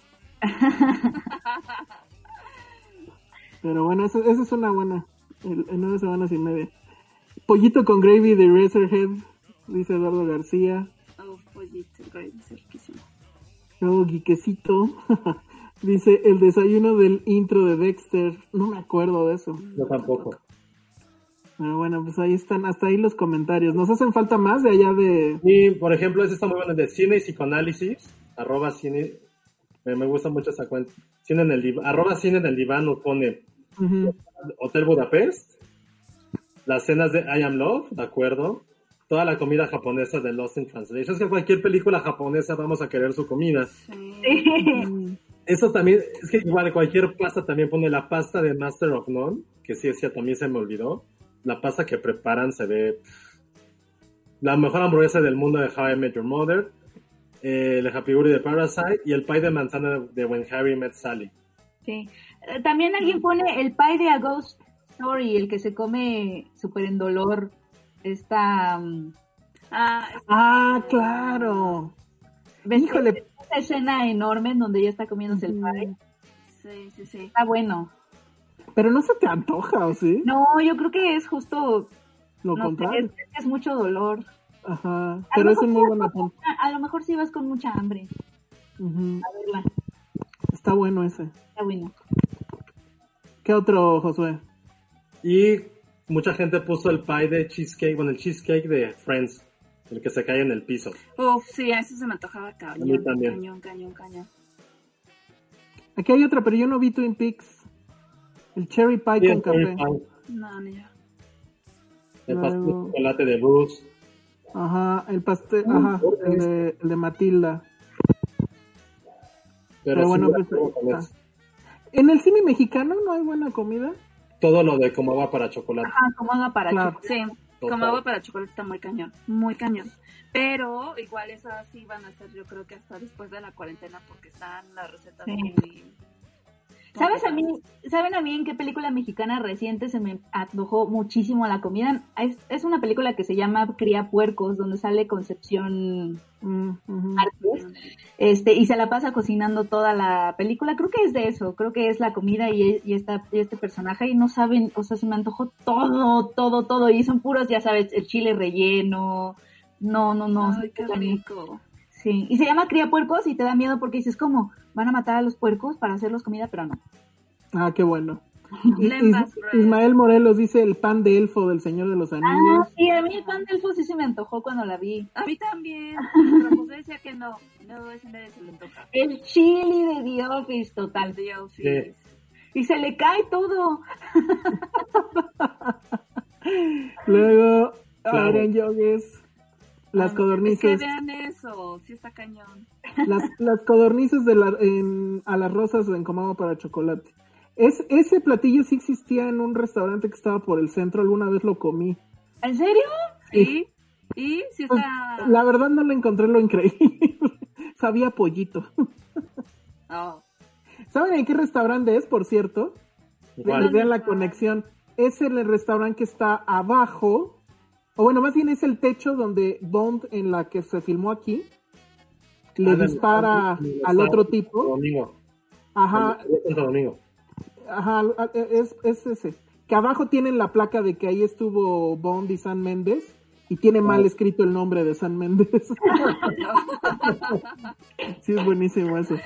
Pero bueno, esa esa es una buena. el- En nueve semanas y media. Pollito con gravy de Razorhead, dice Eduardo García. Oh, pollito, gravy, es riquísimo. Luego Guiquecito dice el desayuno del intro de Dexter. No me acuerdo de eso. Yo tampoco. Pero bueno, pues ahí están, hasta ahí los comentarios. ¿Nos hacen falta más de allá de...? Y, por ejemplo, ese está muy bueno, el de cine y psicoanálisis, arroba cine, me, me gusta mucho esa cuenta. Cine en el diván, arroba cine en el diván nos pone Ujú. Hotel Budapest, las cenas de I Am Love, ¿de acuerdo? Toda la comida japonesa de Lost in Translation. Es que cualquier película japonesa vamos a querer su comida. Sí. Eso también, es que igual cualquier pasta también pone la pasta de Master of None, que sí, sí, también se me olvidó. La pasta que preparan se ve pff, la mejor hamburguesa del mundo de How I Met Your Mother, eh, el Happy Burger de Parasite y el pie de manzana de When Harry Met Sally. Sí. Eh, También alguien pone el pie de A Ghost Story, el que se come súper en dolor. Esta. mm, Ah, es- Ah, claro. ¿ves que Híjole. es esa escena enorme en donde ella está comiéndose el pie? sí, sí, sí. Está bueno. Pero no se te antoja, ¿o sí? No, yo creo que es justo. Lo No sé, contrario. es, es mucho dolor. Ajá. A Pero lo es un muy mejor- buen apunte. A, a lo mejor si vas con mucha hambre Ujú. a verla. Está bueno ese. Está bueno. ¿Qué otro, Josué? Y mucha gente puso el pie de cheesecake, bueno, el cheesecake de Friends, el que se cae en el piso. Uf, sí, a eso se me antojaba cañón. A mí también. Cañón, cañón, cañón. Aquí hay otra, pero yo no vi Twin Peaks. El cherry pie Y con el cherry café. pie, No, ni yo. el pastel de Luego- chocolate de Bruce. Ajá, el pastel, ajá, el de, el de Matilda. Pero, Pero sí bueno, me pues, acuerdo con ah. eso. En el cine mexicano no hay buena comida. Todo lo de cómo va para chocolate. Ah, como haga para Claro. Sí, Total. como agua para chocolate está muy cañón, muy cañón. Pero igual esas sí van a ser, yo creo que hasta después de la cuarentena, porque están las recetas Sí. muy... ¿Sabes a mí, ¿Saben a mí en qué película mexicana reciente se me antojó muchísimo la comida? Es, es una película que se llama Cría Puercos, donde sale Concepción Mm, ujú. Artes, este, y se la pasa cocinando toda la película. Creo que es de eso, creo que es la comida y, y, esta, y este personaje, y no saben, o sea, se me antojó todo, todo, todo, y son puros, ya sabes, el chile relleno, no, no, no. Ay, qué está bien. rico. Sí, y se llama Cría Puercos y te da miedo porque dices, ¿cómo? Van a matar a los puercos para hacerlos comida, pero no. Ah, qué bueno. Y- Lembas Is- bread. Ismael Morelos dice el pan de elfo del Señor de los Ah, Anillos. sí, a mí el pan del elfo sí se me antojó cuando la vi. A mí también, pero José decía que no, no, ese nadie se le antoja. El chili de The Office, total. The Office. Y se le cae todo. Luego, Claro. Adrián Yogues, las Ah, codornices. Es que vean eso, sí está cañón. Las, las codornices de la, en, a las rosas en Comaba para chocolate. Es, ese platillo sí existía en un restaurante que estaba por el centro. Alguna vez lo comí. ¿En serio? Sí, y sí Pues, está... la verdad no le encontré lo increíble. Sabía pollito. Oh, ¿Saben en qué restaurante es, por cierto? Igual. Vean la conexión. Es en el restaurante que está abajo. O bueno, más bien es el techo donde Bond, en la que se filmó aquí, le Ah, del- dispara del- al del- otro tipo. Domingo. Ajá, Santo Domingo. ajá, es, es ese. Que abajo tienen la placa de que ahí estuvo Bond y San Méndez. Y tiene mal escrito el nombre de San Méndez. Sí, es buenísimo eso.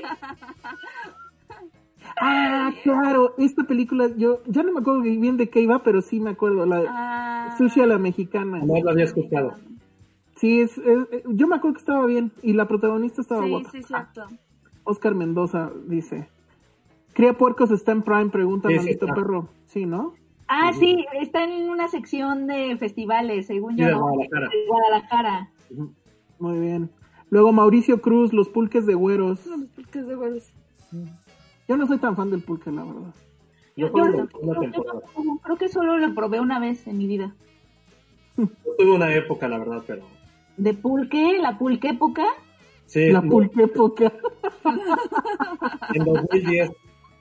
Ah, claro, esta película, yo ya no me acuerdo bien de qué iba, pero sí me acuerdo, la de ah, Sushi a la Mexicana. No lo había escuchado. Sí, es, es- yo me acuerdo que estaba bien y la protagonista estaba Sí, guapa. sí, cierto. Oscar Mendoza dice, Cría Puercos está en Prime, pregunta Sí, sí, Maldito está. Perro. Sí, ¿no? Ah, sí, está en una sección de festivales, según Sí, yo. de ¿no? Guadalajara. De Guadalajara. Muy bien. Luego Mauricio Cruz, Los Pulques de Güeros. Porque de huevos. Yo no soy tan fan del pulque, la verdad. Yo Yo, fue yo- una, yo- una yo temporada. tampoco, creo que solo lo probé una vez en mi vida. Yo tuve una época, la verdad, pero... De pulque, la pulque época. Sí, La no, pulque poca. en dos mil diez.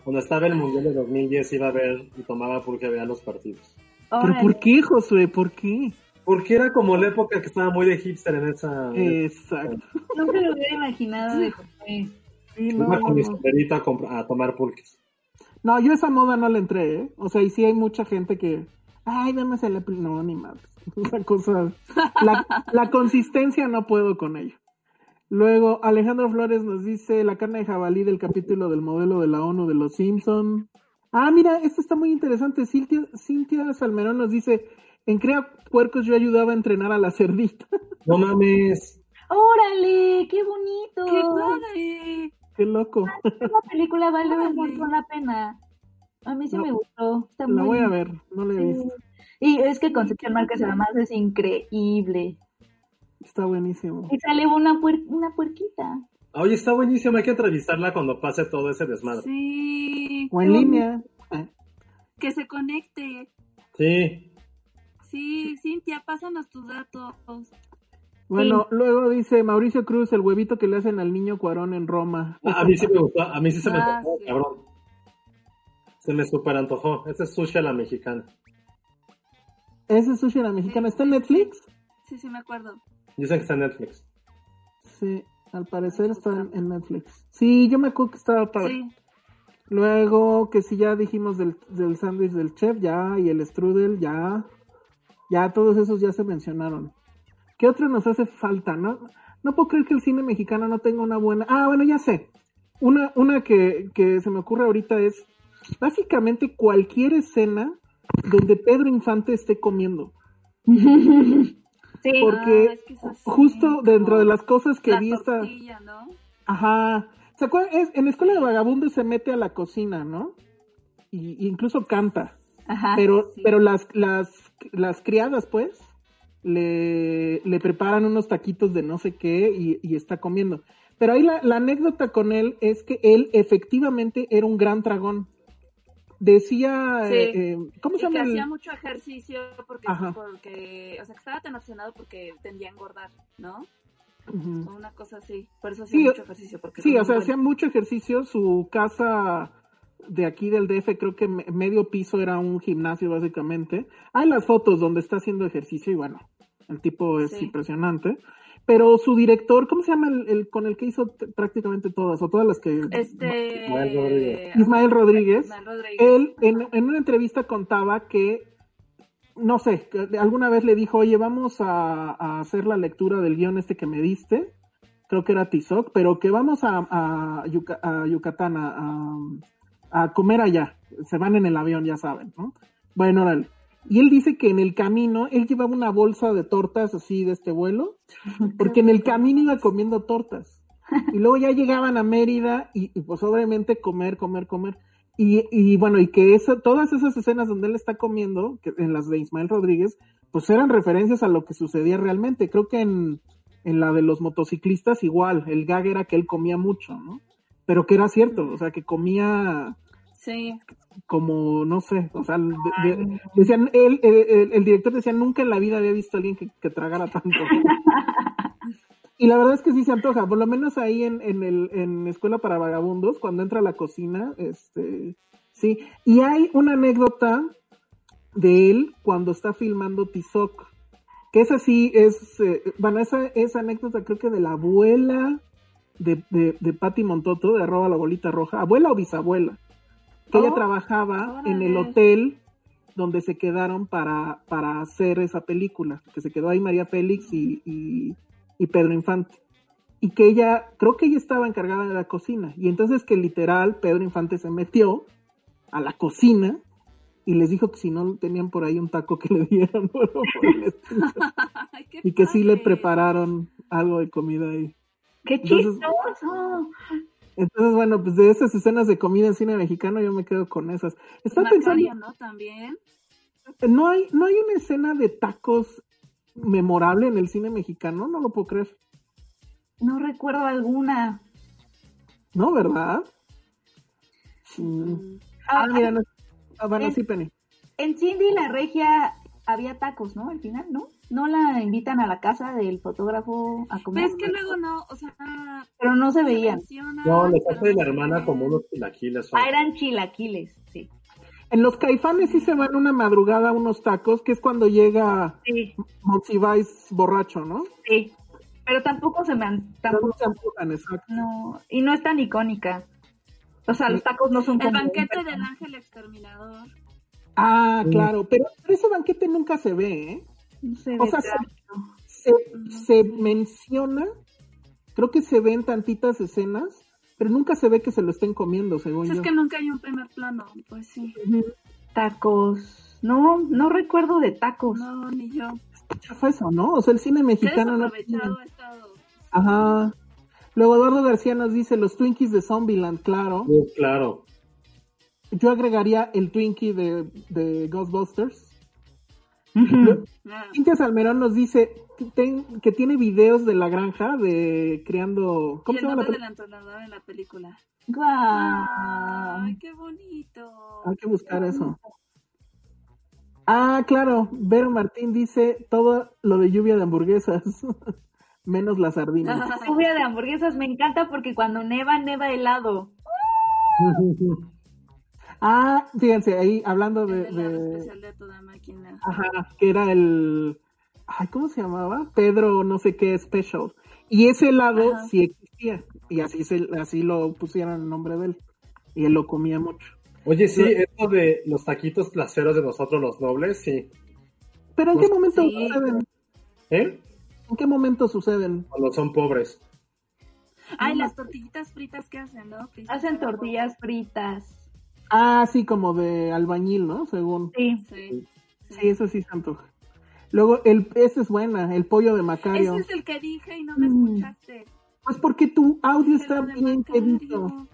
Cuando estaba el Mundial de dos mil diez iba a ver y tomaba pulque, veía los partidos. ¿Pero por qué, Josué? ¿Por qué? Porque era como la época que estaba muy de hipster en esa... Exacto. No me lo hubiera imaginado de Josué. Sí, no, iba con mi no. sombrerito a, compra- a tomar pulques. No, yo esa moda no le entré, ¿eh? O sea, y sí hay mucha gente que... Ay, vemos el... No, ni madre. Esa cosa... La, la consistencia no puedo con ello. Luego, Alejandro Flores nos dice la carne de jabalí del capítulo del modelo de la ONU de los Simpson. Ah, mira, esto está muy interesante. Cintia, Cintia Salmerón nos dice, en Crea Puercos yo ayudaba a entrenar a la cerdita. No mames. ¡Órale! ¡Qué bonito! ¡Qué padre! Qué loco. Esta película vale un montón la pena. A mí sí No, me gustó. Está La muy voy a ver, no la he visto. Y es que Concepción Márquez además es increíble. Está buenísimo. Y sale una, puer- una puerquita. Oye, está buenísimo. Hay que entrevistarla cuando pase todo ese desmadre. Sí. O en línea. Eh, Que se conecte. Sí. Sí, Cintia, pásanos tus datos. Bueno, luego dice Mauricio Cruz, el huevito que le hacen al niño Cuarón en Roma. A, a mí sí me gustó. A mí sí se me Ah, antojó, sí. cabrón. Se me super antojó. Ese es sushi a la mexicana. ¿Ese es sushi a la mexicana? ¿Está en Netflix? Sí, sí, me acuerdo. Dicen que está en Netflix. Sí, al parecer está en, en Netflix. Sí, yo me acuerdo que estaba padre. Sí. Luego, que si ya dijimos del, del sándwich del chef, ya, y el strudel, ya. Ya, todos esos ya se mencionaron. ¿Qué otro nos hace falta, no? No puedo creer que el cine mexicano no tenga una buena... Ah, bueno, ya sé. Una, una que, que se me ocurre ahorita es, básicamente cualquier escena donde Pedro Infante esté comiendo. Sí. Porque Ah, es que es así, justo dentro como de las cosas que la vi esta... tortilla, ¿no? Ajá. ¿Se acuerdan? Es, en Escuela de Vagabundos se mete a la cocina, ¿no? Y, y incluso canta. Ajá. Pero, sí. pero las, las, las criadas, pues, le, le preparan unos taquitos de no sé qué y, y está comiendo. Pero ahí la, la anécdota con él es que él efectivamente era un gran tragón. Decía, Sí. eh, eh, ¿cómo Y se llama? que el- hacía mucho ejercicio porque, Ajá. porque, o sea, que estaba tan obsesionado porque tendía a engordar, ¿no? Ujú. O una cosa así. Por eso hacía Sí, mucho ejercicio. Porque Sí, comía o sea, un buen. hacía mucho ejercicio. Su casa de aquí del D F, creo que me- medio piso era un gimnasio, básicamente. Hay las fotos donde está haciendo ejercicio y bueno, el tipo es Sí. impresionante. Pero su director, ¿cómo se llama el, el con el que hizo t- prácticamente todas, o todas las que... Este... Ismael Rodríguez. Ismael Rodríguez. Ismael Rodríguez. Él en, en una entrevista contaba que, no sé, que alguna vez le dijo, oye, vamos a, a hacer la lectura del guión este que me diste, creo que era Tizoc, pero que vamos a, a, Yuca- a Yucatán a, a, a comer allá, se van en el avión, ya saben, ¿no? Bueno, órale. Y él dice que en el camino, él llevaba una bolsa de tortas así de este vuelo, porque en el camino iba comiendo tortas. Y luego ya llegaban a Mérida y, y pues obviamente comer, comer, comer. Y, y bueno, y que eso, todas esas escenas donde él está comiendo, que en las de Ismael Rodríguez, pues eran referencias a lo que sucedía realmente. Creo que en, en la de los motociclistas igual, el gag era que él comía mucho, ¿no? Pero que era cierto, o sea, que comía Sí. como, no sé, o sea, de- de- decían, él, el, el- el director decía, nunca en la vida había visto a alguien que, que tragara tanto. Y la verdad es que sí se antoja, por lo menos ahí en, en el en Escuela para Vagabundos, cuando entra a la cocina, este, sí. Y hay una anécdota de él cuando está filmando Tizoc, que esa sí es, eh, bueno, esa, esa anécdota creo que de la abuela de, de, de Patti Montoto, de arroba la bolita roja, abuela o bisabuela, que ella Oh, trabajaba en el órale. hotel donde se quedaron para, para hacer esa película, que se quedó ahí María Félix y, y, y Pedro Infante. Y que ella, creo que ella estaba encargada de la cocina. Y entonces que literal Pedro Infante se metió a la cocina y les dijo que si no tenían por ahí un taco que le dieran. o algo por el estilo. Ay, qué Y que sí le padre. prepararon algo de comida ahí. ¡Qué Entonces- chistoso! Entonces, bueno, pues de esas escenas de comida en cine mexicano yo me quedo con esas. Estaba pensando, Macario, ¿no? También. no hay, no hay una escena de tacos memorable en el cine mexicano, no lo puedo creer. No recuerdo alguna. ¿No, verdad? Sí. Ah, Ah, mira, no, ah, bueno, en- sí, Penny. En Cindy la Regia había tacos, ¿no? Al final, ¿no? no la invitan a la casa del fotógrafo a comer. Pero es que luego no, o sea... Pero no se veían. menciona, No, le pero hace no la se hermana ve. como unos chilaquiles. Ah, eran chilaquiles, sí. En los Caifanes sí se van una madrugada a unos tacos, que es cuando llega Sí, Monsiváis borracho, ¿no? sí. Pero tampoco se me han... Pero no Tampoco, se amputan, exacto. no, y no es tan icónica. O sea, los tacos no son El como... banquete del ángel exterminador. Ah, Sí. claro, pero, pero ese banquete nunca se ve, ¿eh? No se O ve sea, tanto. Se, se menciona, creo que se ven tantitas escenas, pero nunca se ve que se lo estén comiendo, según Pues yo. es que nunca hay un primer plano, pues sí. Ujú. Tacos. No, no recuerdo de tacos. No, ni yo. Chafa eso, ¿no? O sea, el cine Qué mexicano no... desaprovechado ha estado. Ajá. Luego Eduardo García nos dice los Twinkies de Zombieland, claro. Sí, claro. Yo agregaría el Twinkie de, de Ghostbusters. Ujú. Ah, Cintia Salmerón nos dice que, ten- que tiene videos de la granja de criando... y ¿Cómo el se llama la nombre película? del entrenador en la película. Guau. Ay, qué bonito. Hay que buscar eso. Ah, claro. Vero Martín dice todo lo de lluvia de hamburguesas. Menos las sardinas. Lluvia de hamburguesas me encanta porque cuando neva, neva helado. Ah, fíjense, ahí hablando El de... helado de- especial de toda máquina. Ajá, que era el... Ay, ¿cómo se llamaba? Pedro no sé qué Special. Y ese helado Ajá. sí existía. Y así se, así lo pusieron el nombre de él. Y él lo comía mucho. Oye, sí, esto de los taquitos placeros de nosotros los nobles, sí. Pero ¿en Pues qué momento sí. suceden? ¿Eh? ¿En qué momento suceden? Cuando son pobres. Ay, las tortillitas fritas que hacen, ¿no? Que Hacen tortillas fritas. Ah, sí, como de albañil, ¿no? Según. Sí. Sí. Sí, eso sí se antoja. Luego, el, esa es buena, el pollo de Macario. Ese es el que dije y no me Mm. escuchaste. Pues porque tu audio Dije está lo de bien Macario. quedito.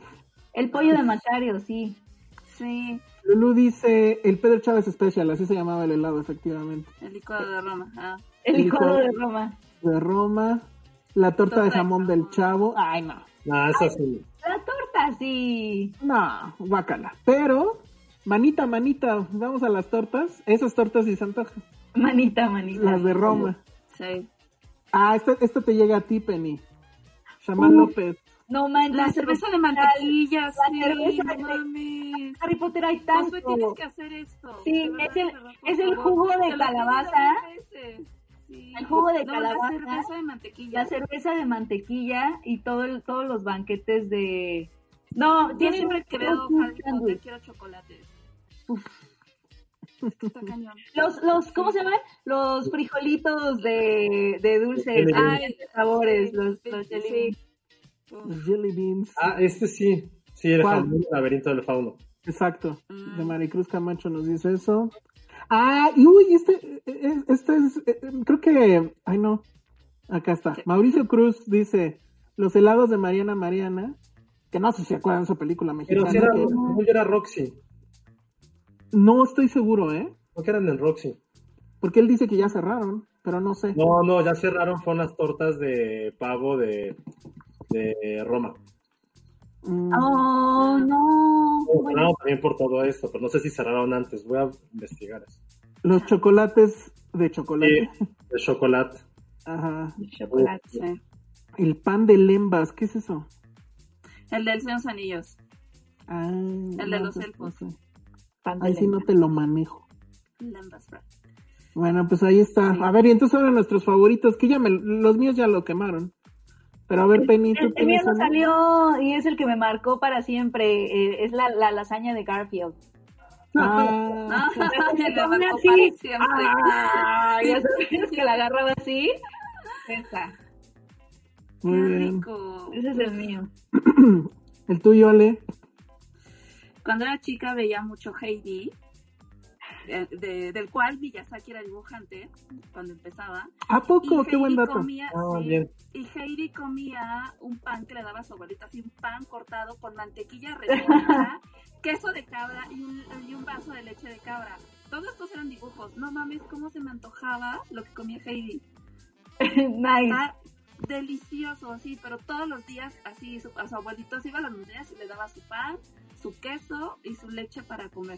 El pollo de Macario, sí. Sí, Lulu dice, el Pedro Chávez Special, así se llamaba el helado, efectivamente. el licuado de Roma. Ah. El El licuado licuado. de Roma. De Roma, la torta Torta de de jamón jamón. del Chavo. Ay, no. Ah, eso sí. La torta, sí. No, guácala. Pero, manita, manita, vamos a las tortas. Esas tortas sí se antojan. Manita, manita. Las de Roma. Sí. Ah, esto, esto te llega a ti, Penny. Shaman Uh. López. No manches. La cerveza de mantequilla, La sí, cerveza no de- mames. Harry Potter hay tanto. Josué, tienes que hacer esto. Sí, de verdad, es el- de verdad, por es el favor. jugo de Te lo he pedido calabaza. mil veces. Sí. El jugo de No, calabaza. La cerveza de mantequilla. La cerveza de mantequilla y todo el, todos los banquetes de... No, Yo tiene siempre que veo un Harry Potter sándwich. quiero chocolates. Uf. Está cañón. Los, los, ¿cómo se llaman? Los frijolitos de, de dulce, Jelly de beans. Ay, sabores, sí, los, sí, los sí. jelly beans. Uf. Los Jelly Beans. Ah, este sí. Sí, el ¿Cuál? jamón del laberinto del fauno. Exacto. Mm. De Maricruz Camacho nos dice eso. Ah, y uy, este, eh, este es, eh, creo que, ay no, acá está. ¿Qué? Mauricio Cruz dice, los helados de Mariana Mariana, que no sé si se acuerdan de esa película Pero mexicana. si era, que- según yo era Roxy. No estoy seguro, ¿eh? ¿No que eran en Roxy? Porque él dice que ya cerraron, pero no sé. No, no, ya cerraron, fueron las tortas de pavo de, de Roma. Mm, Oh, no. No, cerraron también por todo esto, pero no sé si cerraron antes. Voy a investigar eso. Los chocolates de chocolate. Sí, de chocolate. Ajá. Chocolate. Sí. El pan de lembas, ¿qué es eso? El del Señor de los Anillos. Ah, El de no, los pues, elfos. no sé. Pan de Ahí sí no lengua. te lo manejo. Lembas, bro. Bueno, pues ahí está. Sí. A ver, y entonces ahora nuestros favoritos, que ya me, los míos ya lo quemaron. Pero a ver, Penny, ¿tú El, el mío tienes no uno? salió y es el que me marcó para siempre. eh, es la, la lasaña de Garfield. Ah, Ah, me la Aún marcó así, para siempre. ah, ya sabes que la agarraba así. Esa. muy Qué bien. rico. Ese es el mío. El tuyo, Ale. Cuando era chica veía mucho Heidi, eh, de- del cual Miyazaki era dibujante cuando empezaba. ¿A poco? Y Qué buen Heidi dato. comía, Ah, sí, bien. y Heidi comía un pan que le daba a su abuelita, así un pan cortado con mantequilla refinada, queso de cabra y un, y un vaso de leche de cabra. Todos estos eran dibujos. No mames, cómo se me antojaba lo que comía Heidi. Nice. Está delicioso, sí, pero todos los días así su- a su abuelito se iba a las montañas y le daba su pan, su queso y su leche para comer.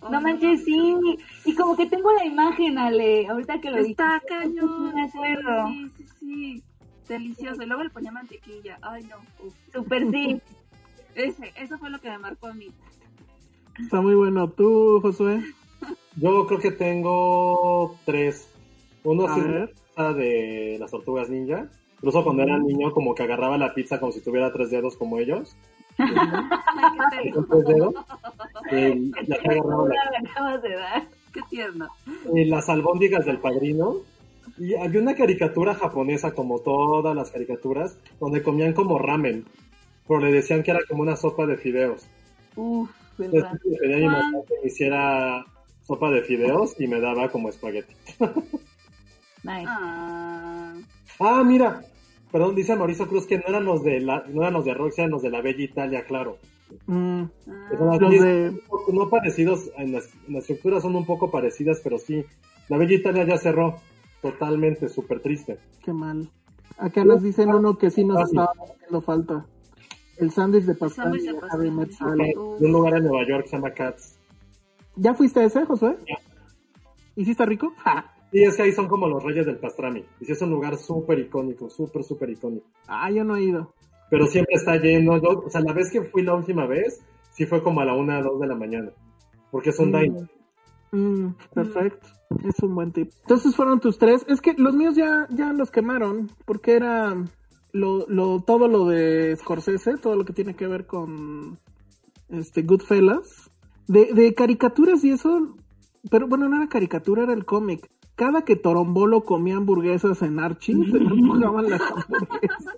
Oh, No manches, sí. Y como que tengo la imagen, Ale. Ahorita que lo dijiste. Está cañón. Sí, me acuerdo. Sí, sí, sí. Delicioso. Y luego le ponía mantequilla. Ay, no. Uf. Súper sí. Ese, eso fue lo que me marcó a mí. Está muy bueno. ¿Tú, Josué? Yo creo que tengo tres. Uno A sí es ver. la pizza de las tortugas ninja. Incluso cuando era niño, como que agarraba la pizza como si tuviera tres dedos como ellos. Ay, qué Con tierno. tres dedos. Eh, ya te agarraba la- Me acabas de dar. Qué tierno. eh, las albóndigas del Padrino. Y había una caricatura japonesa, como todas las caricaturas, donde comían como ramen. Pero le decían que era como una sopa de fideos. Uf, Entonces verdad. le pedí a mi mamá que me hiciera sopa de fideos y me daba como espagueti. Nice. Ah, Ah, mira, perdón, dice Mauricio Cruz que no eran los de la, no eran los de Roxy, eran los de la Bella Italia, claro. Mm, Que son ah, así, los de... no parecidos, en la, en la estructura son un poco parecidas, pero sí, la Bella Italia ya cerró, totalmente, súper triste. Qué mal. Acá nos dicen uno que sí nos Ah, sí. estaba haciendo falta. El sándwich de pastel sándwich de de pastel. Harry Met De Sally. un lugar en Nueva York que se llama Cats. ¿Ya fuiste a ese, Josué? Ya. ¿Y sí está rico? Ja. Sí, es que ahí son como los reyes del pastrami. Y sí es un lugar súper icónico, súper, súper icónico. Ah, yo no he ido. Pero siempre está lleno. Yo, o sea, la vez que fui la última vez, sí fue como a la una, dos de la mañana. Porque es un Mm. diner. Mm, perfecto. Es un buen tip. Entonces fueron tus tres. Es que los míos ya, ya los quemaron. Porque era lo, lo, todo lo de Scorsese, todo lo que tiene que ver con este Goodfellas. De, de caricaturas y eso. Pero bueno, no era caricatura, era el cómic. Cada que Torombolo comía hamburguesas en Archie, se le antojaban las hamburguesas.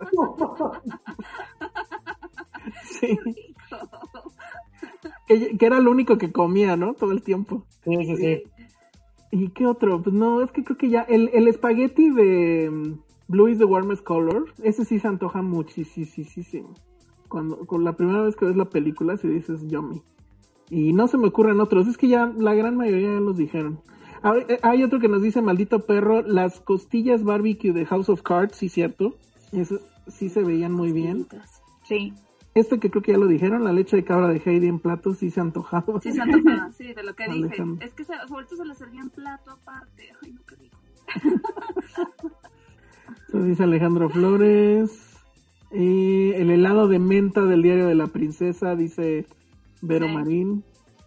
Sí. Que, que era lo único que comía, ¿no? Todo el tiempo. Sí, sí, sí. ¿Y qué otro? Pues no, es que creo que ya el, el espagueti de um, Blue is the Warmest Color, ese sí se antoja muchísimo. Cuando con la primera vez que ves la película, si dices yummy. Y no se me ocurren otros, es que ya la gran mayoría ya los dijeron. A- Hay otro que nos dice, maldito perro, las costillas barbecue de House of Cards, sí cierto, eso sí se veían muy bien. Sí. Este que creo que ya lo dijeron, la leche de cabra de Heidi en platos, sí se antojaba. sí, se antojaba, sí, de lo que dije. Alejandro. Es que se, ahorita se le servía en plato aparte. Ay, no, qué rico. Eso dice Alejandro Flores. Y el helado de menta del diario de la princesa, dice Vero Sí. Marín.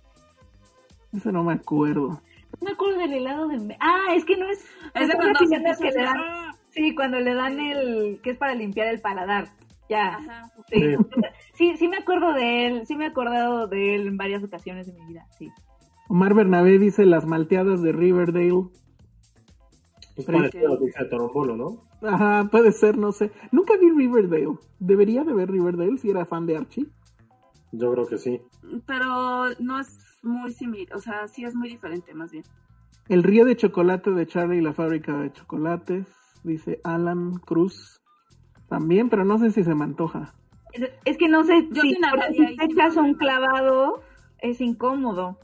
Ese no me acuerdo. No me acuerdo del helado de... Ah, es que no es... Es de ¿estás cuando se refiriendo al empieza que le a dan... hacer- Sí, cuando le dan el... que es para limpiar el paladar. Ya. Ajá. Sí. sí, sí me acuerdo de él. Sí me he acordado de él en varias ocasiones de mi vida. Sí. Omar Bernabé dice las malteadas de Riverdale. Pues Pero parecido a lo que dice de Torombolo, ¿no? Ajá, puede ser, no sé. Nunca vi Riverdale. Debería de ver Riverdale si era fan de Archie. Yo creo que sí. Pero no es muy similar, o sea, sí es muy diferente, más bien. El río de chocolate de Charlie y la fábrica de chocolates, dice Alan Cruz. También, pero no sé si se me antoja. Es, es que no sé Yo si sí por nadaría si ahí te sin echas un problema. clavado, es incómodo.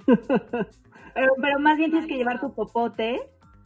pero, pero más bien tienes que llevar tu popote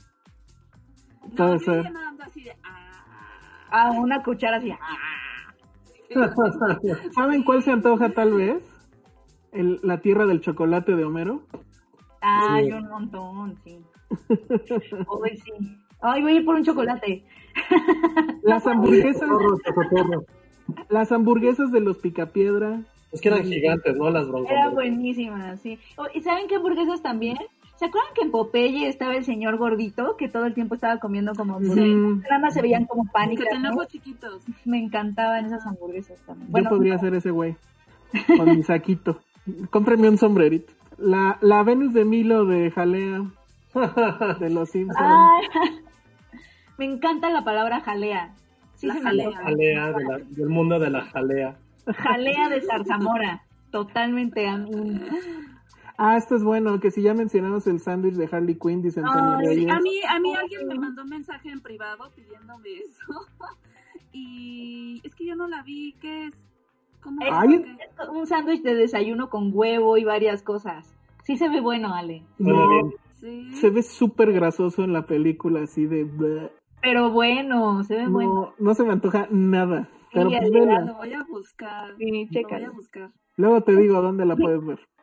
No, Puede yo ser. ya nadando así de... Ah, a una cuchara así. ¡ah! sí. ¿Saben cuál se antoja tal vez? El, la tierra del chocolate de Homero. Ay, Sí. un montón, sí. Hoy sí. Ay, voy a ir por un chocolate. Las hamburguesas, Torro, chocotorro. las hamburguesas de los Picapiedra. Es que eran gigantes, ¿no? Las Era broncas. buenísima, sí. Oh, ¿y saben qué hamburguesas también? ¿Se acuerdan que en Popeye estaba el señor gordito que todo el tiempo estaba comiendo como hamburguesas? Mm, Nada más se veían como Que pánicas, tenía ¿no? ojos chiquitos. Me encantaban esas hamburguesas también. yo Bueno, podría ser ese güey. Con mi saquito. Cómpreme un sombrerito. La, la Venus de Milo de Jalea. De los Simpsons. ay, me encanta la palabra jalea. Sí, La se me jalea. antoja. Jalea, de la- del mundo de la jalea. Jalea de zarzamora. Totalmente a mí. Ah, esto es bueno, que si ya mencionamos el sándwich de Harley Quinn, dice Antonio Ay, Reyes. A mí, a mí alguien me mandó un mensaje en privado pidiéndome eso. Y es que yo no la vi, ¿qué es? ¿Cómo? Ay. ¿Qué? Un sándwich de desayuno con huevo y varias cosas. Sí se ve bueno, Ale. Suena No, bien. Sí. se ve súper grasoso en la película, así de... bleh. Pero bueno, se ve bueno. No, no se me antoja nada. Pero Sí, pues el vela. helado. Lo voy a buscar. Sí, Lo voy chécalo. a buscar. Luego te digo dónde la puedes ver.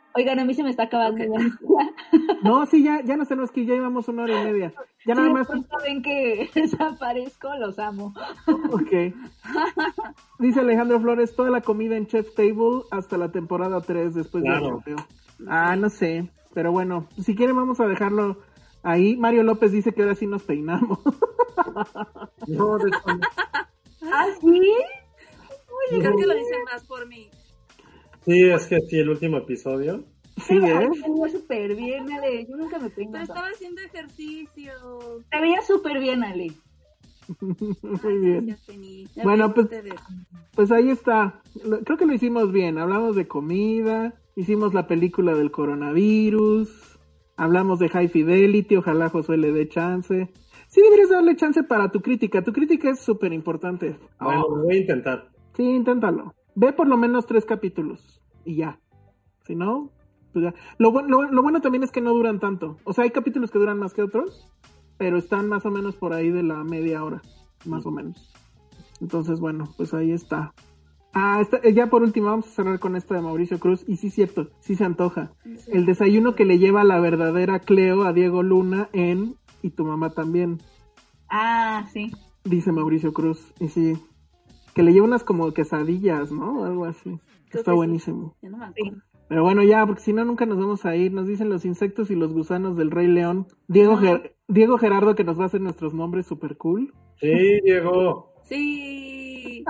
Oigan, a mí se me está acabando. Okay. No, sí, ya, ya nos tenemos que ir, ya llevamos una hora y media. Ya sí, nada más. ven que desaparezco, los amo. Ok. Dice Alejandro Flores, toda la comida en Chef's Table hasta la temporada tres después Claro. del trofeo. Ah, no sé, pero bueno, si quieren vamos a dejarlo ahí. Mario López dice que ahora sí nos peinamos. No, de hecho, no. ¿Ah, sí? Oye, creo que lo dicen más por mí. Sí, es que sí, el último episodio. Sí, ¿eh? Ay, te veía súper bien, Ale. Yo nunca me peino. Pero estaba haciendo ejercicio. Te veía súper bien, Ale. Muy bien. Gracias, Penny. Ya Bueno, ven pues, ustedes. pues ahí está. Lo- Creo que lo hicimos bien. Hablamos de comida, hicimos la película del coronavirus, hablamos de High Fidelity, ojalá Josué le dé chance. Sí, deberías darle chance para tu crítica. Tu crítica es súper importante. Bueno, lo voy a intentar. Sí, inténtalo. Ve por lo menos tres capítulos y ya. Si no, pues ya. Lo, bu- lo, lo bueno también es que no duran tanto. O sea, hay capítulos que duran más que otros, pero están más o menos por ahí de la media hora, más o menos. Entonces, bueno, pues ahí está. Ah, esta, eh, ya por último, vamos a cerrar con esta de Mauricio Cruz. Y sí, cierto, sí se antoja. El desayuno que le lleva la verdadera Cleo a Diego Luna en Y tu mamá también, Ah, sí. dice Mauricio Cruz. Y sí, que le lleva unas como quesadillas, ¿no? Algo así. Creo Está que sí. buenísimo. Ya no me Sí. acuerdo. Pero bueno, ya, porque si no, nunca nos vamos a ir. Nos dicen los insectos y los gusanos del Rey León. Diego, Ger- Diego Gerardo, que nos va a hacer nuestros nombres super cool. Sí, Diego. Sí.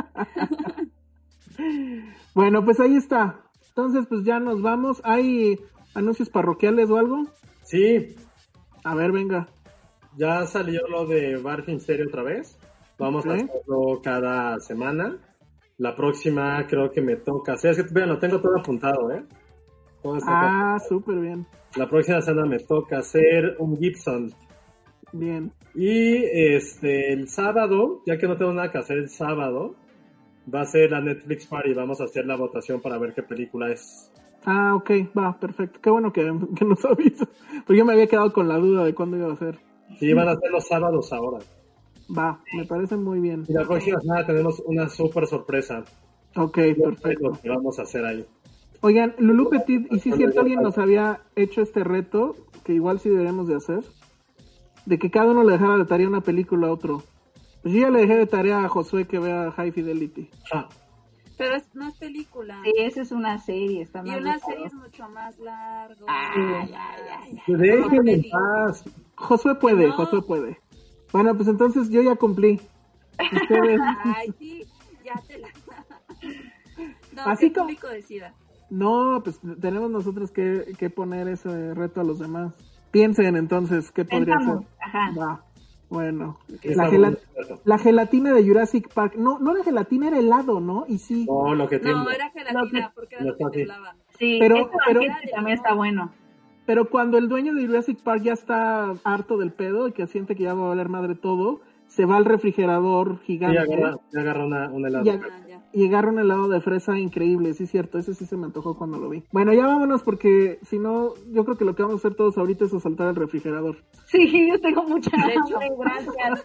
Bueno, pues ahí está. Entonces, pues ya nos vamos. ¿Hay anuncios parroquiales o algo? Sí, A ver, venga. ya salió lo de Bar Filmsteria otra vez. Vamos a Ok. hacerlo cada semana. La próxima creo que me toca hacer. Es que vean, lo tengo todo apuntado, ¿eh? Todo está Ah, súper bien. La próxima semana me toca hacer un Gibson. Bien. Y este el sábado, ya que no tengo nada que hacer el sábado, va a ser la Netflix Party. Vamos a hacer la votación para ver qué película es. Ah, ok, va, perfecto. Qué bueno que, que nos avisó. Porque yo me había quedado con la duda de cuándo iba a ser. Sí, van a ser los sábados ahora. Va, me parece muy bien. Y la próxima semana tenemos una súper sorpresa. Ok, Yo sé perfecto. lo que vamos a hacer ahí. Oigan, Lulú Petit, y si es cierto, alguien nos había hecho este reto, que igual sí deberíamos de hacer, de que cada uno le dejara de tarea una película a otro. Pues yo ya le dejé de tarea a Josué que vea High Fidelity. Ah, Pero es, no es película. Sí, esa es una serie. Está Y más una rico. serie es mucho más largo. Ay, ay, ay. que déjenme en paz. Josué puede, No. Josué puede. Bueno, pues entonces yo ya cumplí. Ustedes, Ay, sí, ya te la... No, Así que el como- público decida. no, pues tenemos nosotros que, que poner ese reto a los demás. Piensen entonces qué podría Pensamos, ser. ajá. Va, bueno. Está La, muy gela- cierto. la gelatina de Jurassic Park. No, no era gelatina, era helado, ¿no? Y sí. No, lo que tiene. No, era gelatina, Lo que- porque era no lo que está así. temblaba. Sí, Pero- este pero- banquete también está bueno. Pero cuando el dueño de Jurassic Park ya está harto del pedo y que siente que ya va a valer madre todo, se va al refrigerador Sí, gigante agarra, ya agarra una, un helado. y, Ah, ag- ya. y agarra un helado de fresa increíble, sí es cierto, ese sí se me antojó cuando lo vi. Bueno, ya vámonos porque si no, yo creo que lo que vamos a hacer todos ahorita es asaltar el refrigerador. Sí, yo tengo mucha De hecho. hambre, gracias.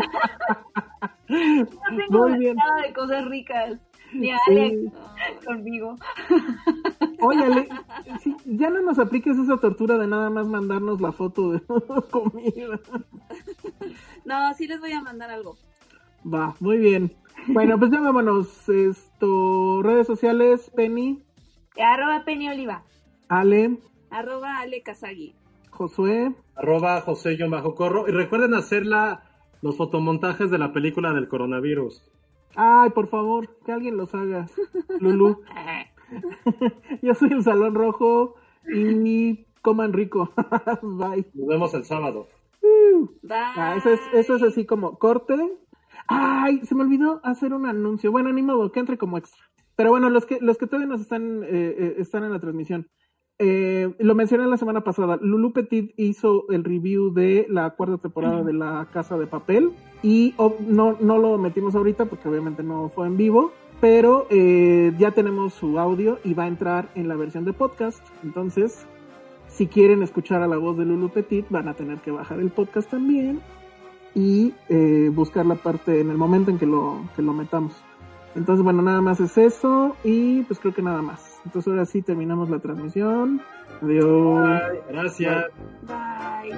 No tengo Muy bien. nada de cosas ricas. Ni Sí. Alex conmigo. Oye, Ale, sí, ya no nos apliques esa tortura de nada más mandarnos la foto de comida. No, sí les voy a mandar algo. Va, muy bien. Bueno, pues ya vámonos. Esto, redes sociales, Penny, Arroba Penny Oliva. Ale, Arroba Ale Kazagi. Josué. Arroba José-Corro. Y recuerden hacer la, los fotomontajes de la película del coronavirus. Ay, por favor, que alguien los haga. Lulú. Yo soy el Salón Rojo y coman rico. Bye. Nos vemos el sábado. Bye. Ah, eso, es, eso es así como corte. Ay, se me olvidó hacer un anuncio. Bueno, ni modo, que entre como extra. Pero bueno, los que los que todavía nos están, eh, eh, están en la transmisión. Eh, lo mencioné la semana pasada. Lulú Petit hizo el review de la cuarta temporada de La Casa de Papel. Y oh, no, no lo metimos ahorita porque obviamente no fue en vivo. Pero eh, ya tenemos su audio y va a entrar en la versión de podcast. Entonces, si quieren escuchar a la voz de Lulú Petit, van a tener que bajar el podcast también y eh, buscar la parte en el momento en que lo, que lo metamos. Entonces, bueno, nada más es eso y pues creo que nada más. Entonces ahora sí terminamos la transmisión. Adiós. Bye. Gracias. Bye.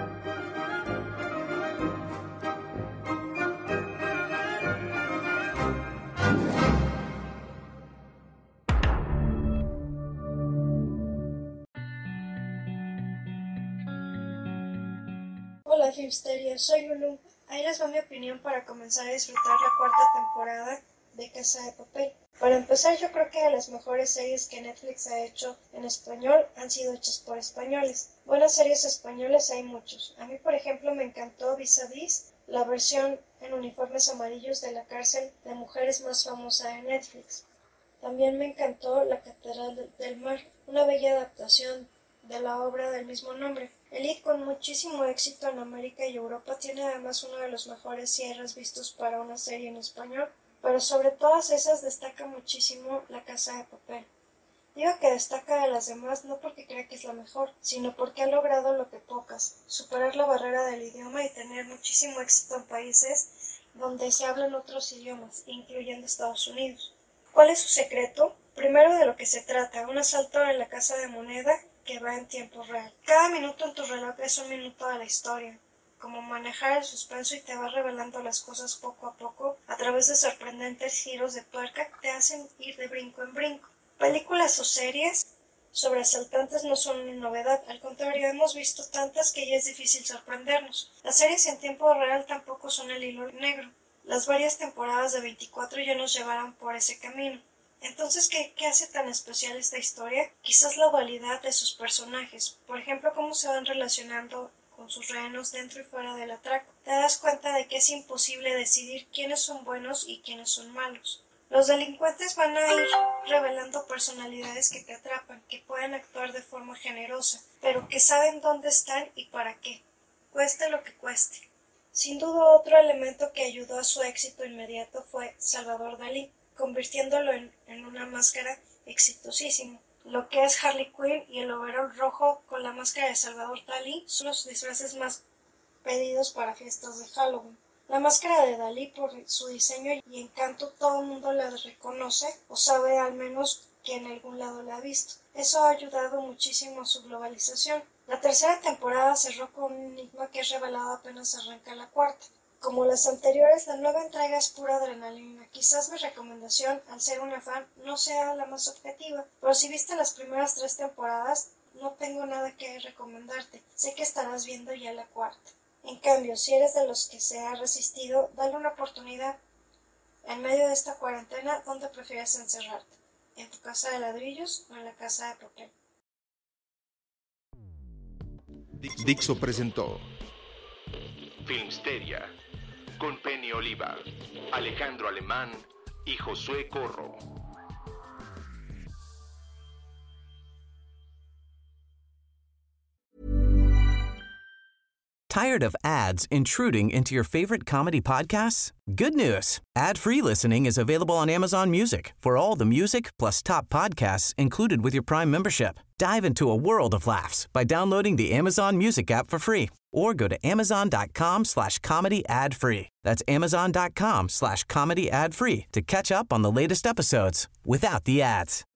Hola Filmsteria, soy Lulu. Ahí les va mi opinión para comenzar a disfrutar la cuarta temporada de Casa de Papel. Para empezar, yo creo que de las mejores series que Netflix ha hecho en español han sido hechas por españoles. Buenas series españolas hay muchos. A mí, por ejemplo, me encantó Vis a Vis, la versión en uniformes amarillos de la cárcel de mujeres más famosa de Netflix. También me encantó La Catedral del Mar, una bella adaptación de la obra del mismo nombre. Elite, con muchísimo éxito en América y Europa, tiene además uno de los mejores cierres vistos para una serie en español, pero sobre todas esas destaca muchísimo La Casa de Papel. Digo que destaca de las demás no porque crea que es la mejor, sino porque ha logrado lo que pocas, superar la barrera del idioma y tener muchísimo éxito en países donde se hablan otros idiomas, incluyendo Estados Unidos. ¿Cuál es su secreto? Primero, de lo que se trata, un asalto en la Casa de Moneda que va en tiempo real. Cada minuto en tu reloj es un minuto de la historia, como manejar el suspenso, y te va revelando las cosas poco a poco a través de sorprendentes giros de tuerca que te hacen ir de brinco en brinco. Películas o series sobre asaltantes no son una novedad, al contrario, hemos visto tantas que ya es difícil sorprendernos. Las series en tiempo real tampoco son el hilo negro. Las varias temporadas de veinticuatro ya nos llevarán por ese camino. Entonces, ¿qué, ¿qué hace tan especial esta historia? Quizás la dualidad de sus personajes. Por ejemplo, cómo se van relacionando con sus rehenes dentro y fuera del atraco. Te das cuenta de que es imposible decidir quiénes son buenos y quiénes son malos. Los delincuentes van a ir revelando personalidades que te atrapan, que pueden actuar de forma generosa, pero que saben dónde están y para qué, cueste lo que cueste. Sin duda, otro elemento que ayudó a su éxito inmediato fue Salvador Dalí, convirtiéndolo en, en una máscara exitosísima. Lo que es Harley Quinn y el overol rojo con la máscara de Salvador Dalí son los disfraces más pedidos para fiestas de Halloween. La máscara de Dalí, por su diseño y encanto, todo el mundo la reconoce o sabe al menos que en algún lado la ha visto. Eso ha ayudado muchísimo a su globalización. La tercera temporada cerró con un enigma que es revelado apenas arranca la cuarta. Como las anteriores, la nueva entrega es pura adrenalina. Quizás mi recomendación, al ser una fan, no sea la más objetiva, pero si viste las primeras tres temporadas, no tengo nada que recomendarte. Sé que estarás viendo ya la cuarta. En cambio, si eres de los que se ha resistido, dale una oportunidad. En medio de esta cuarentena, ¿dónde prefieres encerrarte? ¿En tu casa de ladrillos o en la casa de papel? Dixo presentó Filmsteria con Penny Oliva, Alejandro Alemán y Josué Corro. Tired of ads intruding into your favorite comedy podcasts? Good news. Ad-free listening is available on Amazon Music for all the music plus top podcasts included with your Prime membership. Dive into a world of laughs by downloading the Amazon Music app for free or go to amazon.com slash comedy ad free. That's amazon.com slash comedy ad free to catch up on the latest episodes without the ads.